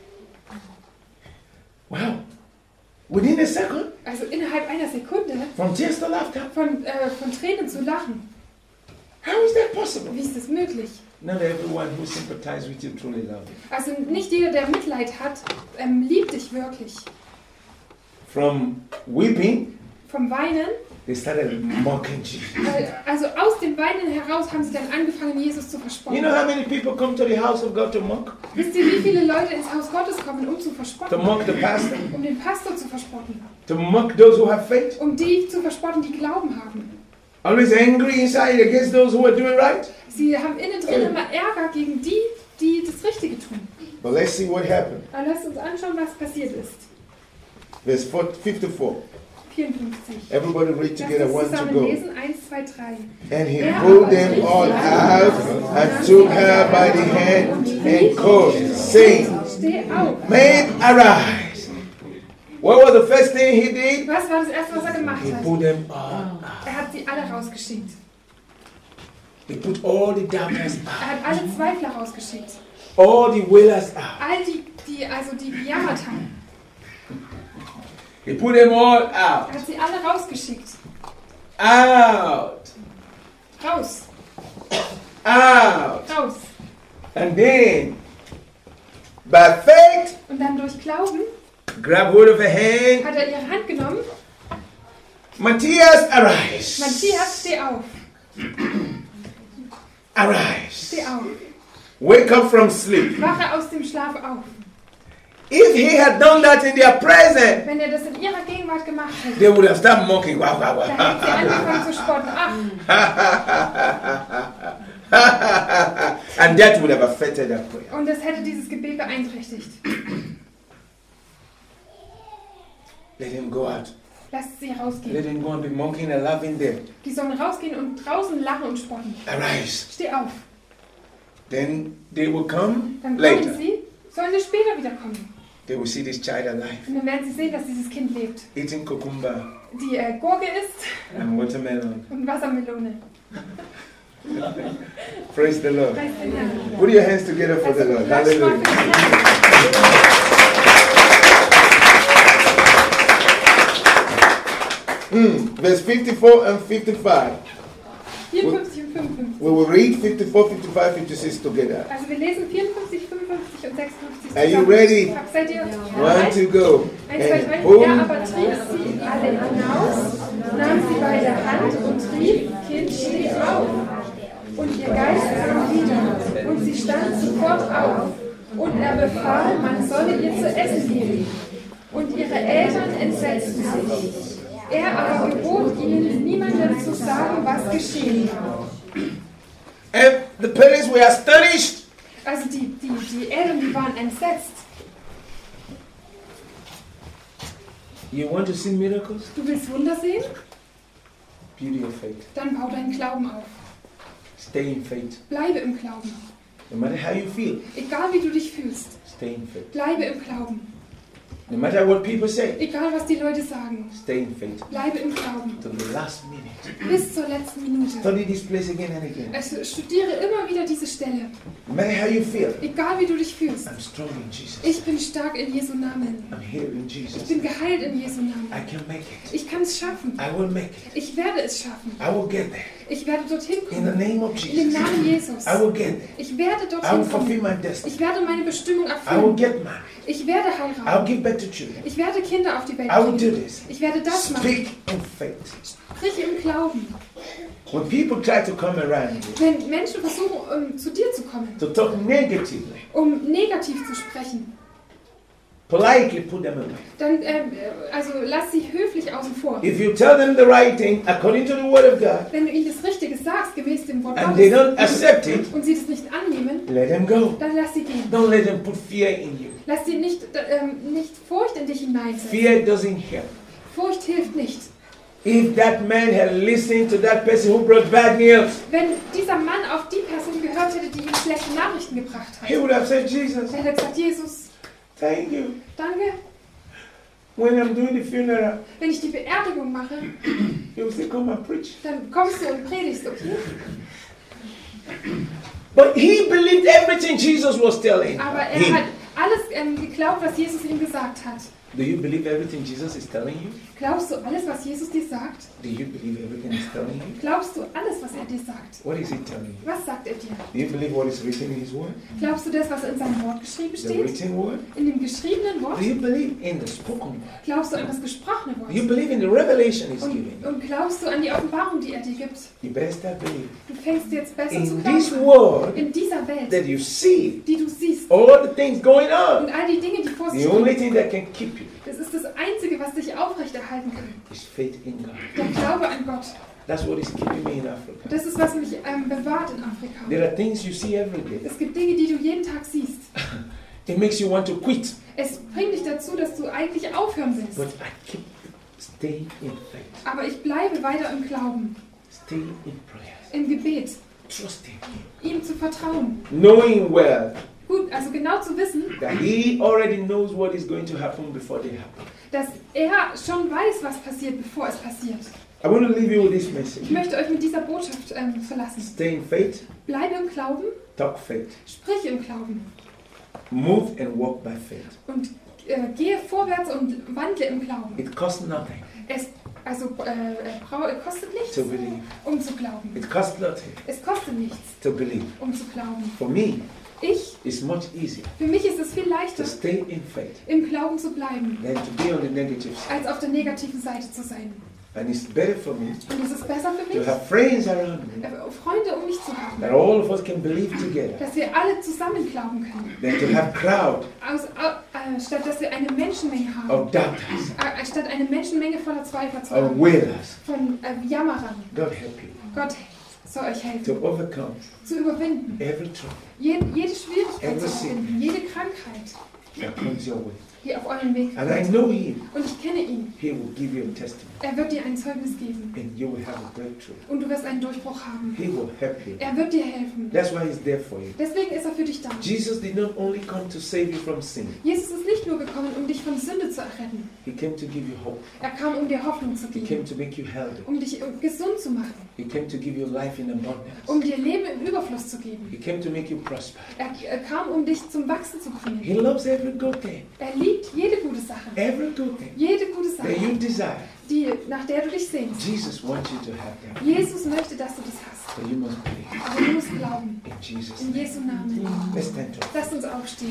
A: Wow. Within a second,
B: Also innerhalb einer Sekunde
A: from tears to laughter.
B: von Tränen zu lachen.
A: How is that possible?
B: Wie ist das möglich?
A: Not everyone who sympathizes with you truly loves you.
B: Also nicht jeder, der Mitleid hat, liebt dich wirklich.
A: From weeping,
B: Vom Weinen,
A: they started mocking Jesus.
B: also aus dem Weinen heraus haben sie dann angefangen, Jesus zu
A: You
B: verspotten.
A: know how many people come to the house of God to mock?
B: Wisst ihr, wie viele Leute ins Haus Gottes kommen, um zu
A: To
B: verspotten?
A: mock the pastor?
B: Um den Pastor zu verspotten.
A: To mock those who have faith?
B: Um die zu verspotten, die Glauben haben.
A: Always angry inside against those who are doing right?
B: Sie haben innen drin immer Ärger gegen die, die das Richtige tun.
A: But let's see what happened.
B: Aber lasst uns anschauen, was passiert ist.
A: Verse 54.
B: 54.
A: Everybody read
B: Lasst
A: together.
B: uns
A: 1 to
B: zusammen
A: go.
B: lesen. 1, 2, 3.
A: And he pulled them all out and took her by the hand and called, saying,
B: Steh auf.
A: "Man, arise." What was the first thing he did?
B: Was war das Erste, was er gemacht
A: He
B: hat?
A: pulled them all out.
B: Er hat sie alle rausgeschickt.
A: He put all the doubters
B: Er
A: out.
B: hat alle Zweifler rausgeschickt.
A: All the wailers out.
B: All die gejammert haben.
A: He put them all out.
B: Er hat sie alle rausgeschickt.
A: Out.
B: Raus.
A: Out.
B: Raus.
A: And then, by faith,
B: Und dann durch Glauben
A: grab hold of her hand.
B: hat er ihre Hand genommen.
A: Matthias, arise.
B: Matthias, steh auf.
A: Arise.
B: Steh auf.
A: Wake up from sleep.
B: Wache aus dem Schlaf auf.
A: If he had done that in their presence,
B: Wenn er das in ihrer Gegenwart gemacht hätte,
A: they would have started mocking. Wow, wow,
B: dann hätten sie angefangen zu spotten. Ach,
A: And that would have affected their prayer.
B: und das hätte dieses Gebet beeinträchtigt.
A: Let him go out.
B: Lasst sie rausgehen.
A: Let him go and be mocking and laughing there.
B: Die sollen rausgehen und draußen lachen und spotten.
A: Arise.
B: Steh auf.
A: Then they will come
B: Dann kommen
A: later.
B: sie, sollen sie später wiederkommen.
A: They will see this child alive,
B: Und dann werden sie sehen, dass dieses Kind lebt.
A: eating cucumber
B: Die Gurke isst
A: and watermelon.
B: und Wassermelone.
A: Praise the Lord.
B: Preis den Herrn.
A: Put your hands together for the Lord.
B: Lasst mal
A: Hallelujah.
B: für den Herrn.
A: Verse 54 and 55.
B: 54 und 55.
A: We will read 54, 55, 56 together.
B: Also wir lesen 54, 55 und 56
A: Are you
B: zusammen.
A: ready?
B: Seid ihr
A: 1 to go.
B: 1, 2, 3.
A: And boom.
B: Er aber trieb sie alle hinaus, nahm sie bei der Hand und rief, Kind, steh auf. Und ihr Geist kam wieder, und sie stand sofort auf. Und er befahl, man solle ihr zu essen geben. Und ihre Eltern entsetzten sich. Er aber gebot ihnen, niemandem zu sagen, was geschehen war.
A: And the parents were astonished.
B: Also die Eltern, die waren entsetzt.
A: You want to see miracles?
B: Du willst Wunder sehen?
A: Beauty of faith.
B: Dann bau deinen Glauben auf.
A: Stay in faith.
B: Bleibe im Glauben.
A: No matter how you feel,
B: Egal wie du dich fühlst,
A: stay in faith.
B: bleibe im Glauben.
A: No matter what people say,
B: Egal was die Leute sagen,
A: stay in faith.
B: bleibe im Glauben.
A: To the last minute.
B: Bis zur letzten Minute.
A: Study this place again and again.
B: Also studiere immer wieder diese Stelle.
A: No matter how you feel,
B: Egal wie du dich fühlst.
A: I'm strong in Jesus.
B: Ich bin stark in Jesu Namen.
A: I'm here in
B: Ich
A: Jesus.
B: bin geheilt in Jesu Namen.
A: I can make it.
B: Ich kann es schaffen.
A: I will make it.
B: Ich werde es schaffen.
A: I will get there.
B: Ich werde dorthin
A: In the
B: kommen.
A: name of
B: In dem
A: Jesus.
B: Namen Jesus.
A: I will get there.
B: Ich werde
A: I will
B: dorthin
A: fulfill
B: kommen.
A: my destiny.
B: Ich werde meine Bestimmung
A: I will
B: erfüllen.
A: get married.
B: Ich werde
A: I'll
B: heiraten.
A: give birth to children.
B: Ich werde Kinder auf die Welt
A: I will do
B: bringen.
A: this.
B: Ich werde das machen.
A: Speak in faith.
B: Sprich im Glauben.
A: When people try to come around you
B: Wenn Menschen versuchen, zu dir zu kommen,
A: to talk negatively,
B: um negativ zu sprechen,
A: politely put them away.
B: dann also lass sie höflich außen vor.
A: If you tell them the right thing according to the word of God
B: Wenn du ihnen das Richtige sagst, gemäß dem Wort
A: and they
B: Gottes,
A: don't accept it,
B: und sie das nicht annehmen,
A: let them go.
B: dann lass sie gehen.
A: Don't let them put fear in you.
B: Lass sie nicht Furcht in dich hineinsetzen.
A: Fear doesn't help.
B: Furcht hilft nicht.
A: If that man had listened to that person who brought bad news,
B: Wenn dieser Mann auf die Person gehört hätte, die ihm schlechte Nachrichten gebracht hat,
A: he would have said, Jesus,
B: er hätte gesagt, Jesus,
A: thank you.
B: danke.
A: When I'm doing the funeral,
B: Wenn ich die Beerdigung mache,
A: you say, come and preach.
B: dann kommst du und predigst, okay?
A: But he believed everything Jesus was telling
B: Aber er
A: him.
B: hat alles geglaubt, was Jesus ihm gesagt hat.
A: Do you believe everything Jesus is telling you?
B: Glaubst du alles, was Jesus dir sagt?
A: Do you believe everything he's telling you?
B: Glaubst du alles, was er dir sagt?
A: What is he telling you?
B: Was sagt er dir?
A: Do you believe what is written in his word?
B: Glaubst du das, was in seinem Wort geschrieben
A: The
B: steht?
A: written word?
B: In dem geschriebenen Wort?
A: Do you believe in the spoken word?
B: Glaubst du an das gesprochene
A: Do you
B: Wort?
A: believe in the revelation he's giving you?
B: Und glaubst du an die Offenbarung, die er dir gibt?
A: You better start believing.
B: Du fängst jetzt besser zu
A: In this
B: glauben.
A: world
B: In dieser Welt,
A: that you see,
B: die du siehst,
A: all the things going on,
B: und all die Dinge, die vor sich
A: the only
B: stehen,
A: thing that can keep you
B: das ist das Einzige, was dich aufrechterhalten kann.
A: is faith in God.
B: Der Glaube an Gott.
A: That's what is keeping me in Africa.
B: Das ist, was mich bewahrt in Afrika.
A: There are things you see every day.
B: Es gibt Dinge, die du jeden Tag siehst.
A: It makes you want to quit.
B: Es bringt dich dazu, dass du eigentlich aufhören willst.
A: But I keep staying in faith,
B: Aber ich bleibe weiter im Glauben,
A: staying in prayer,
B: im Gebet,
A: trusting Him,
B: ihm zu vertrauen.
A: knowing well
B: Gut, also genau zu wissen,
A: that He already knows what is going to happen before they happen.
B: dass er schon weiß, was passiert, bevor es passiert.
A: I want to leave you with this
B: Ich
A: message.
B: möchte euch mit dieser Botschaft verlassen.
A: Stay in faith,
B: Bleibe im Glauben,
A: talk faith,
B: sprich im Glauben
A: move and walk by faith.
B: und gehe vorwärts und wandle im Glauben.
A: It costs nothing
B: Es kostet nichts,
A: to believe.
B: um zu glauben.
A: It costs nothing
B: Es kostet nichts,
A: to believe.
B: um zu glauben.
A: For me,
B: Für
A: it's much easier
B: mich ist es viel
A: to
B: leichter,
A: stay in faith
B: im Glauben zu bleiben,
A: than to be on the negative side.
B: als auf der negativen Seite zu sein.
A: And it's better for me
B: Und es ist besser für
A: to
B: mich,
A: have friends around me
B: Freunde um mich zu haben,
A: that all of us can believe together
B: dass wir alle zusammen glauben können,
A: than to have crowd
B: statt dass wir eine Menschenmenge haben,
A: of doubters,
B: statt eine Menschenmenge voller Zweifler zu
A: of
B: haben,
A: wailers.
B: von Jammerern.
A: God help you
B: Gott soll euch helfen,
A: to overcome
B: zu überwinden,
A: every trouble
B: jede Schwierigkeit zu
A: Everything.
B: überwinden, jede Krankheit,
A: that comes your way.
B: die auf euren Weg
A: And I
B: kommt.
A: know Him.
B: Und ich kenne ihn.
A: He will give you a testimony
B: Er wird dir ein Zeugnis geben
A: and you will have a breakthrough.
B: und du wirst einen Durchbruch haben.
A: He will help you.
B: Er wird dir helfen.
A: That's why He's there for you.
B: Deswegen ist er für dich da.
A: Jesus did not only come to save you from sin,
B: Jesus ist nicht nur gekommen, um dich von Sünde zu erretten.
A: He came to give you hope.
B: Er kam, um dir Hoffnung zu
A: He
B: geben,
A: came to make you healthy.
B: um dich gesund zu machen,
A: He came to give you life in abundance.
B: um dir Leben im Überfluss zu geben.
A: He came to make you prosper.
B: Er kam, um dich zum Wachsen zu bringen.
A: He loves every good thing.
B: Er liebt jede gute Sache.
A: Every good thing
B: Jede gute
A: that you
B: Sache,
A: desire.
B: nach der du dich sehnst.
A: Jesus wants you to have them.
B: Jesus möchte, dass du das hast.
A: But you must believe.
B: Aber du musst glauben.
A: In Jesus'
B: In
A: name.
B: Jesu Namen.
A: Let's stand up.
B: Lasst uns aufstehen.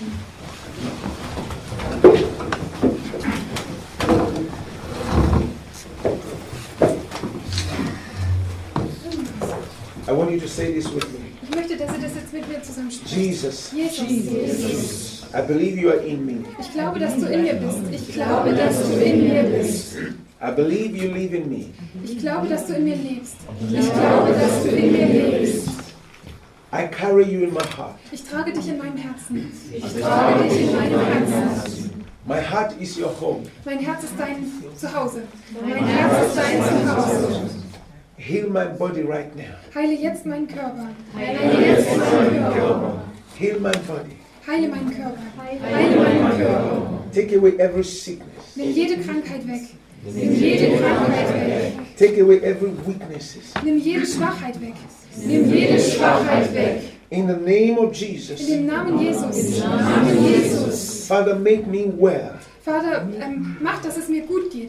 A: I want you to say this with me.
B: Ich möchte, dass ihr das jetzt mit mir zusammen spricht.
A: Jesus,
B: Jesus.
A: I believe you are in me.
B: Ich glaube, dass du in mir bist. Ich glaube, dass du in mir bist.
A: I believe you live in me.
B: Ich glaube, dass du in mir lebst. Ich glaube, dass du in mir lebst.
A: I carry you in my heart.
B: Ich trage dich in meinem Herzen. Ich trage dich in meinem Herzen.
A: My heart is your home.
B: Mein Herz ist dein Zuhause. Mein Herz ist dein Zuhause.
A: Heal my body right now.
B: Heile jetzt meinen Körper. Heile jetzt meinen Körper.
A: Heal my body.
B: Heile meinen Körper. Heile meinen Körper.
A: Take away every sickness.
B: Nimm jede Krankheit weg. Nimm jede Krankheit weg.
A: Take away every weaknesses.
B: Nimm jede Schwachheit weg. Nimm jede Schwachheit weg.
A: In the name of
B: In
A: Jesus.
B: dem Namen Jesus. Im Namen Jesus.
A: Father, make me well.
B: Vater, mach, dass es mir gut geht.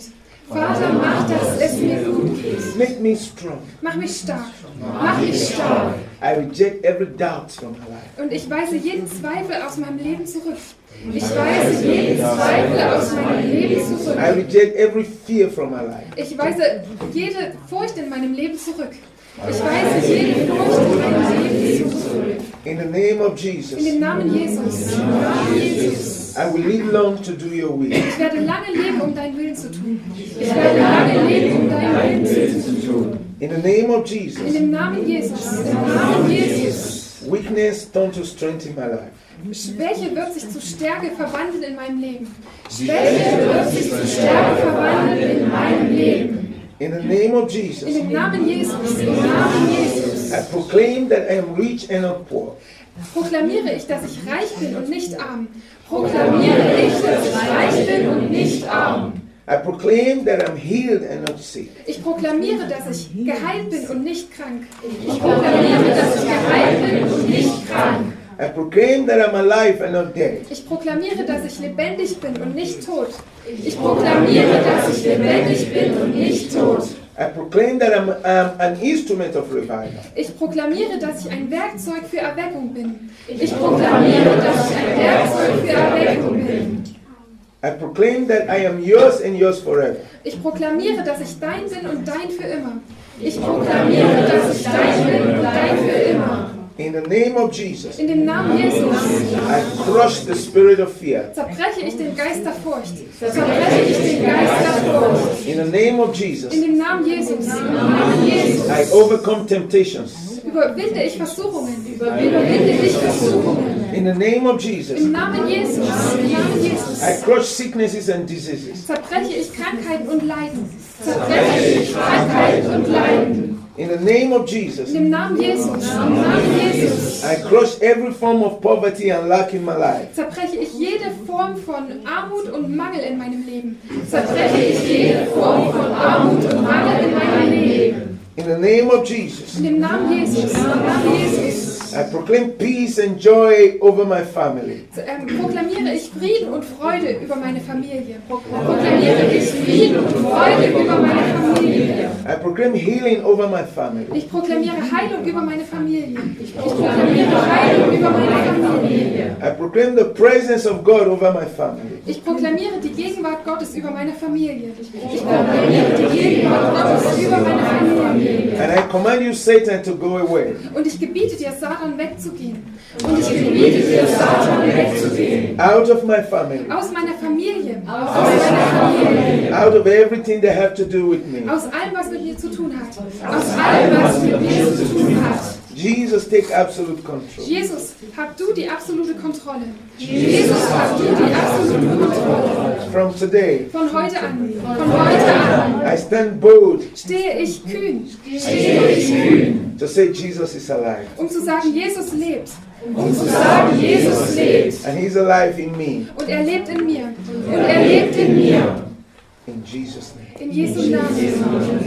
B: Vater, mach, dass es mir gut geht.
A: Make me strong.
B: Mach mich stark. Mach mich stark.
A: I reject every doubt from my life.
B: Und ich weise jeden Zweifel aus meinem Leben zurück. Ich weise jeden Zweifel aus meinem Leben zurück.
A: I reject every fear from my life.
B: Ich weise jede Furcht in meinem Leben zurück. Ich weise jede Furcht in meinem Leben zurück.
A: In the name of
B: In
A: Jesus,
B: dem Namen Jesus. Im Namen Jesus.
A: I will live long to do your will.
B: Ich werde lange leben, um deinen Willen zu tun. Ich werde lange leben, um deinen Willen zu tun.
A: In the name of
B: In
A: Jesus,
B: dem Namen Jesus. Im Namen Jesus.
A: weakness turn to strength in my life.
B: Schwäche wird sich zu Stärke verwandeln in meinem Leben. Schwäche wird sich zu Stärke verwandeln in meinem Leben.
A: In the name of
B: In
A: Jesus,
B: dem Namen Jesus. Im Namen Jesus.
A: I proclaim that I am rich and not poor.
B: Proklamiere ich, dass ich reich bin und nicht arm. Proklamiere ich, dass ich reich bin und nicht arm.
A: I proclaim that I'm healed and not sick.
B: Ich proklamiere, dass ich geheilt bin und nicht krank. Ich proklamiere, dass ich geheilt bin und nicht krank.
A: I proclaim that I'm alive and not dead.
B: Ich proklamiere, dass ich lebendig bin und nicht tot. Ich proklamiere, dass ich lebendig bin und nicht tot.
A: I proclaim that I'm an instrument of revival.
B: Ich proklamiere, dass ich ein Werkzeug für Erweckung bin. Ich proklamiere, dass ich ein Werkzeug für Erweckung bin.
A: I proclaim that I am yours and yours forever.
B: Ich proklamiere, dass ich dein bin und dein für immer. Ich proklamiere, dass ich dein bin und dein für immer.
A: In the name of Jesus,
B: In dem Namen Jesus
A: I crush the spirit of fear.
B: zerbreche ich den Geist der Furcht. Zerbreche ich den Geist der Furcht.
A: In the name of Jesus,
B: In dem Namen Jesus. Im Namen Jesus.
A: I overcome temptations.
B: Überwinde ich Versuchungen. Überwinde ich Versuchungen.
A: In the name of Jesus,
B: Im Namen Jesus. Im Namen Jesus.
A: I crush sicknesses and diseases.
B: Zerbreche ich Krankheiten und Leiden. Zerbreche ich Krankheiten und Leiden.
A: In the name of Jesus,
B: In dem Namen Jesus. Im Namen Jesus.
A: I crush every form of poverty and lack in my life.
B: Zerbreche ich jede Form von Armut und Mangel in meinem Leben. Zerbreche ich jede Form von Armut und Mangel in meinem Leben.
A: In the name of Jesus,
B: In dem Namen Jesus. Im Namen Jesus.
A: I proclaim peace and joy over my family.
B: Proklamiere ich Frieden und Freude über meine Familie. Proklamiere ich Frieden und Freude über meine Familie.
A: I proclaim healing over my family.
B: Ich proklamiere Heilung über meine Familie. Ich proklamiere Heilung über meine Familie.
A: I proclaim the presence of God over my family.
B: Ich proklamiere die Gegenwart Gottes über meine Familie. Ich proklamiere die Gegenwart Gottes über meine Familie.
A: And I command you, Satan, to go away.
B: Und ich gebiete dir, Satan, wegzugehen. Und ich gebiete dir, Satan, wegzugehen.
A: Out of my family.
B: Aus meiner Familie. Aus meiner Familie.
A: Out of everything that have to do with me.
B: Aus allem, was mit mir zu tun hat. Aus allem, was mit mir zu tun hat.
A: Jesus, take absolute control.
B: Jesus, hab du die absolute Kontrolle. Jesus, hab du die absolute Kontrolle.
A: From today,
B: Von heute an. Von heute an.
A: I stand bold
B: Stehe ich kühn. Stehe ich kühn.
A: to say Jesus is alive.
B: Um zu sagen, Jesus lebt. Um zu sagen, Jesus lebt.
A: And he's alive in me.
B: Und er lebt in mir. Und er lebt in mir.
A: In Jesus' name.
B: In Jesu Namen.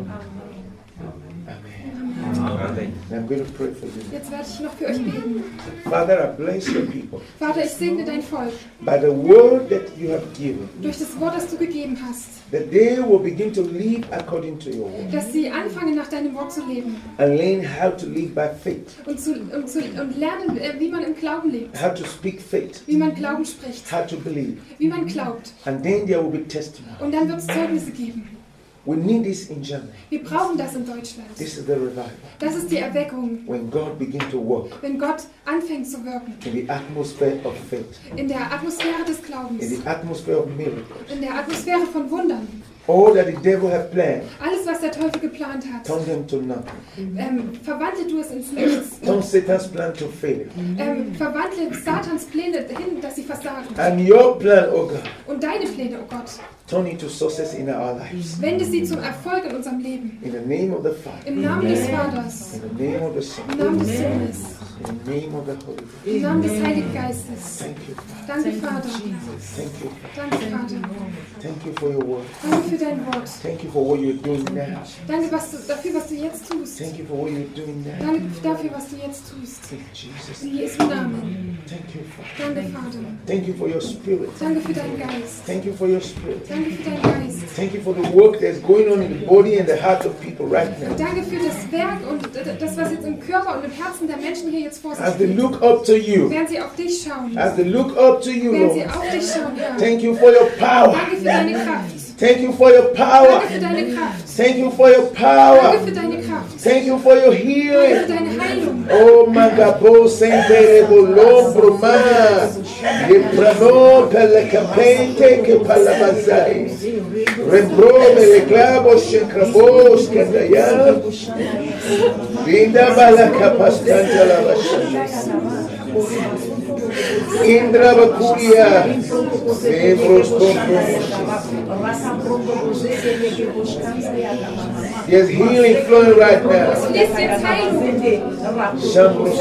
A: Amen. And I'm going to pray for you.
B: Jetzt werde ich noch für euch beten.
A: Father, I bless your people.
B: Vater, ich segne dein Volk
A: By the word that you have given,
B: durch das Wort, das du gegeben hast,
A: that they will begin to live according to your word.
B: dass sie anfangen, nach deinem Wort zu leben
A: And learn how to live by faith.
B: und lernen, wie man im Glauben lebt,
A: How to speak faith.
B: wie man Glauben spricht,
A: How to believe.
B: wie man glaubt.
A: And then there will be testimony.
B: Und dann wird es Zeugnisse geben.
A: We need this in Germany.
B: Wir brauchen das in Deutschland.
A: This is the revival.
B: Das ist die Erweckung,
A: When God begins to work
B: wenn Gott anfängt zu wirken.
A: in the atmosphere of faith,
B: In der Atmosphäre des
A: in
B: Glaubens,
A: the atmosphere of miracles.
B: in der Atmosphäre von Wundern.
A: All that the devil had planned,
B: Alles, was der Teufel geplant hat,
A: turn them to nothing.
B: verwandle du es ins Nichts.
A: Turn Satan's plan to failure.
B: Verwandle Satans Pläne hin, dass sie versagen.
A: And your plan, oh God,
B: Und deine Pläne, oh Gott,
A: turn into success in our lives.
B: wende sie zum Erfolg in unserem Leben.
A: In the name of the Father,
B: Im Namen des Vaters,
A: in the name of the Son,
B: im Namen des Sohnes,
A: in the name of the Holy Ghost.
B: im Namen des Heiligen Geistes.
A: Thank you, Father.
B: Danke, Vater.
A: Thank you.
B: Danke, Vater.
A: Thank you for your word.
B: Danke für dein Wort.
A: Thank you for what you're doing now.
B: Danke dafür, was du jetzt tust.
A: Thank you for what you're doing now.
B: Danke dafür, was du jetzt tust.
A: In Jesus'
B: In
A: name.
B: Jesu Namen.
A: Thank you, Father.
B: Danke, Vater.
A: Thank you for your spirit.
B: Danke für deinen Geist.
A: Thank you for your spirit.
B: Danke für deinen Geist.
A: Thank you for the work that's going on in the body and the heart of people right now.
B: Und danke für das Werk und das, was jetzt im Körper und im Herzen der Menschen hier jetzt vor sich
A: As they
B: geht.
A: look up to you,
B: Während sie auf dich schauen.
A: as they look up to you,
B: Während sie
A: Lord,
B: auf dich schauen, Herr.
A: thank you for your power.
B: Danke für deine Kraft.
A: Thank you for your power.
B: Danke für deine Kraft.
A: Thank you for your
B: Danke
A: power.
B: für deine Kraft.
A: Thank you for your
B: Danke für
A: healing.
B: deine Heilung.
A: Oh, Magabo, Sente, Bolom, Bruma, Leprano, Pelacapente, que Palabazai, Rembro, Meleclabo, Shekrabo, Skandaya, Linda Balacapastanta Lavasha, Indra Bakuria, Nebros There's healing flowing right now.
B: Es fließt jetzt Heilung.
A: Shambros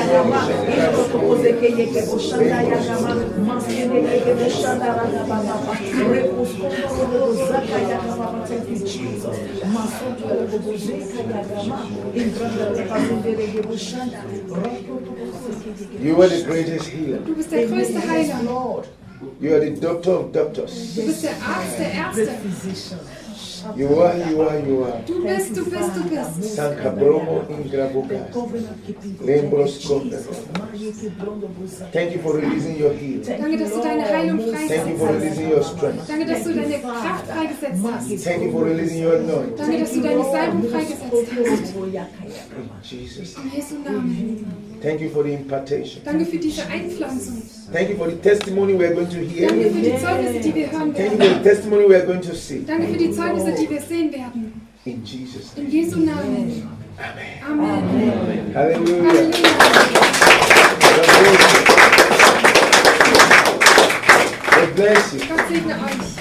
A: You are the greatest healer.
B: Du bist der größte Heiler.
A: You are the doctor of doctors.
B: Du bist der Arzt der Ärzte.
A: You are.
B: Du bist.
A: Sankabromo Ingraboka. Lembros Konda. Thank you for releasing your healing.
B: Danke, dass du deine Heilung
A: Thank you for
B: freisetzt.
A: releasing your strength.
B: Danke, dass du deine Kraft freigesetzt hast.
A: Thank you for releasing your anointing.
B: Danke, dass du deine Salbung freigesetzt hast.
A: In Jesus.
B: In Jesu Namen.
A: Thank you for the impartation.
B: Danke für diese Einpflanzung.
A: Thank you for the testimony we are going to hear.
B: Danke für die Zeugnisse, die wir hören
A: Thank you
B: werden.
A: for the testimony we are going to see.
B: Danke für die Zeugnisse, die wir sehen werden.
A: In Jesus' name.
B: In Jesu Namen.
A: Amen.
B: Amen.
A: Hallelujah.
B: Halleluja.
A: God bless you.
B: Gott segne euch.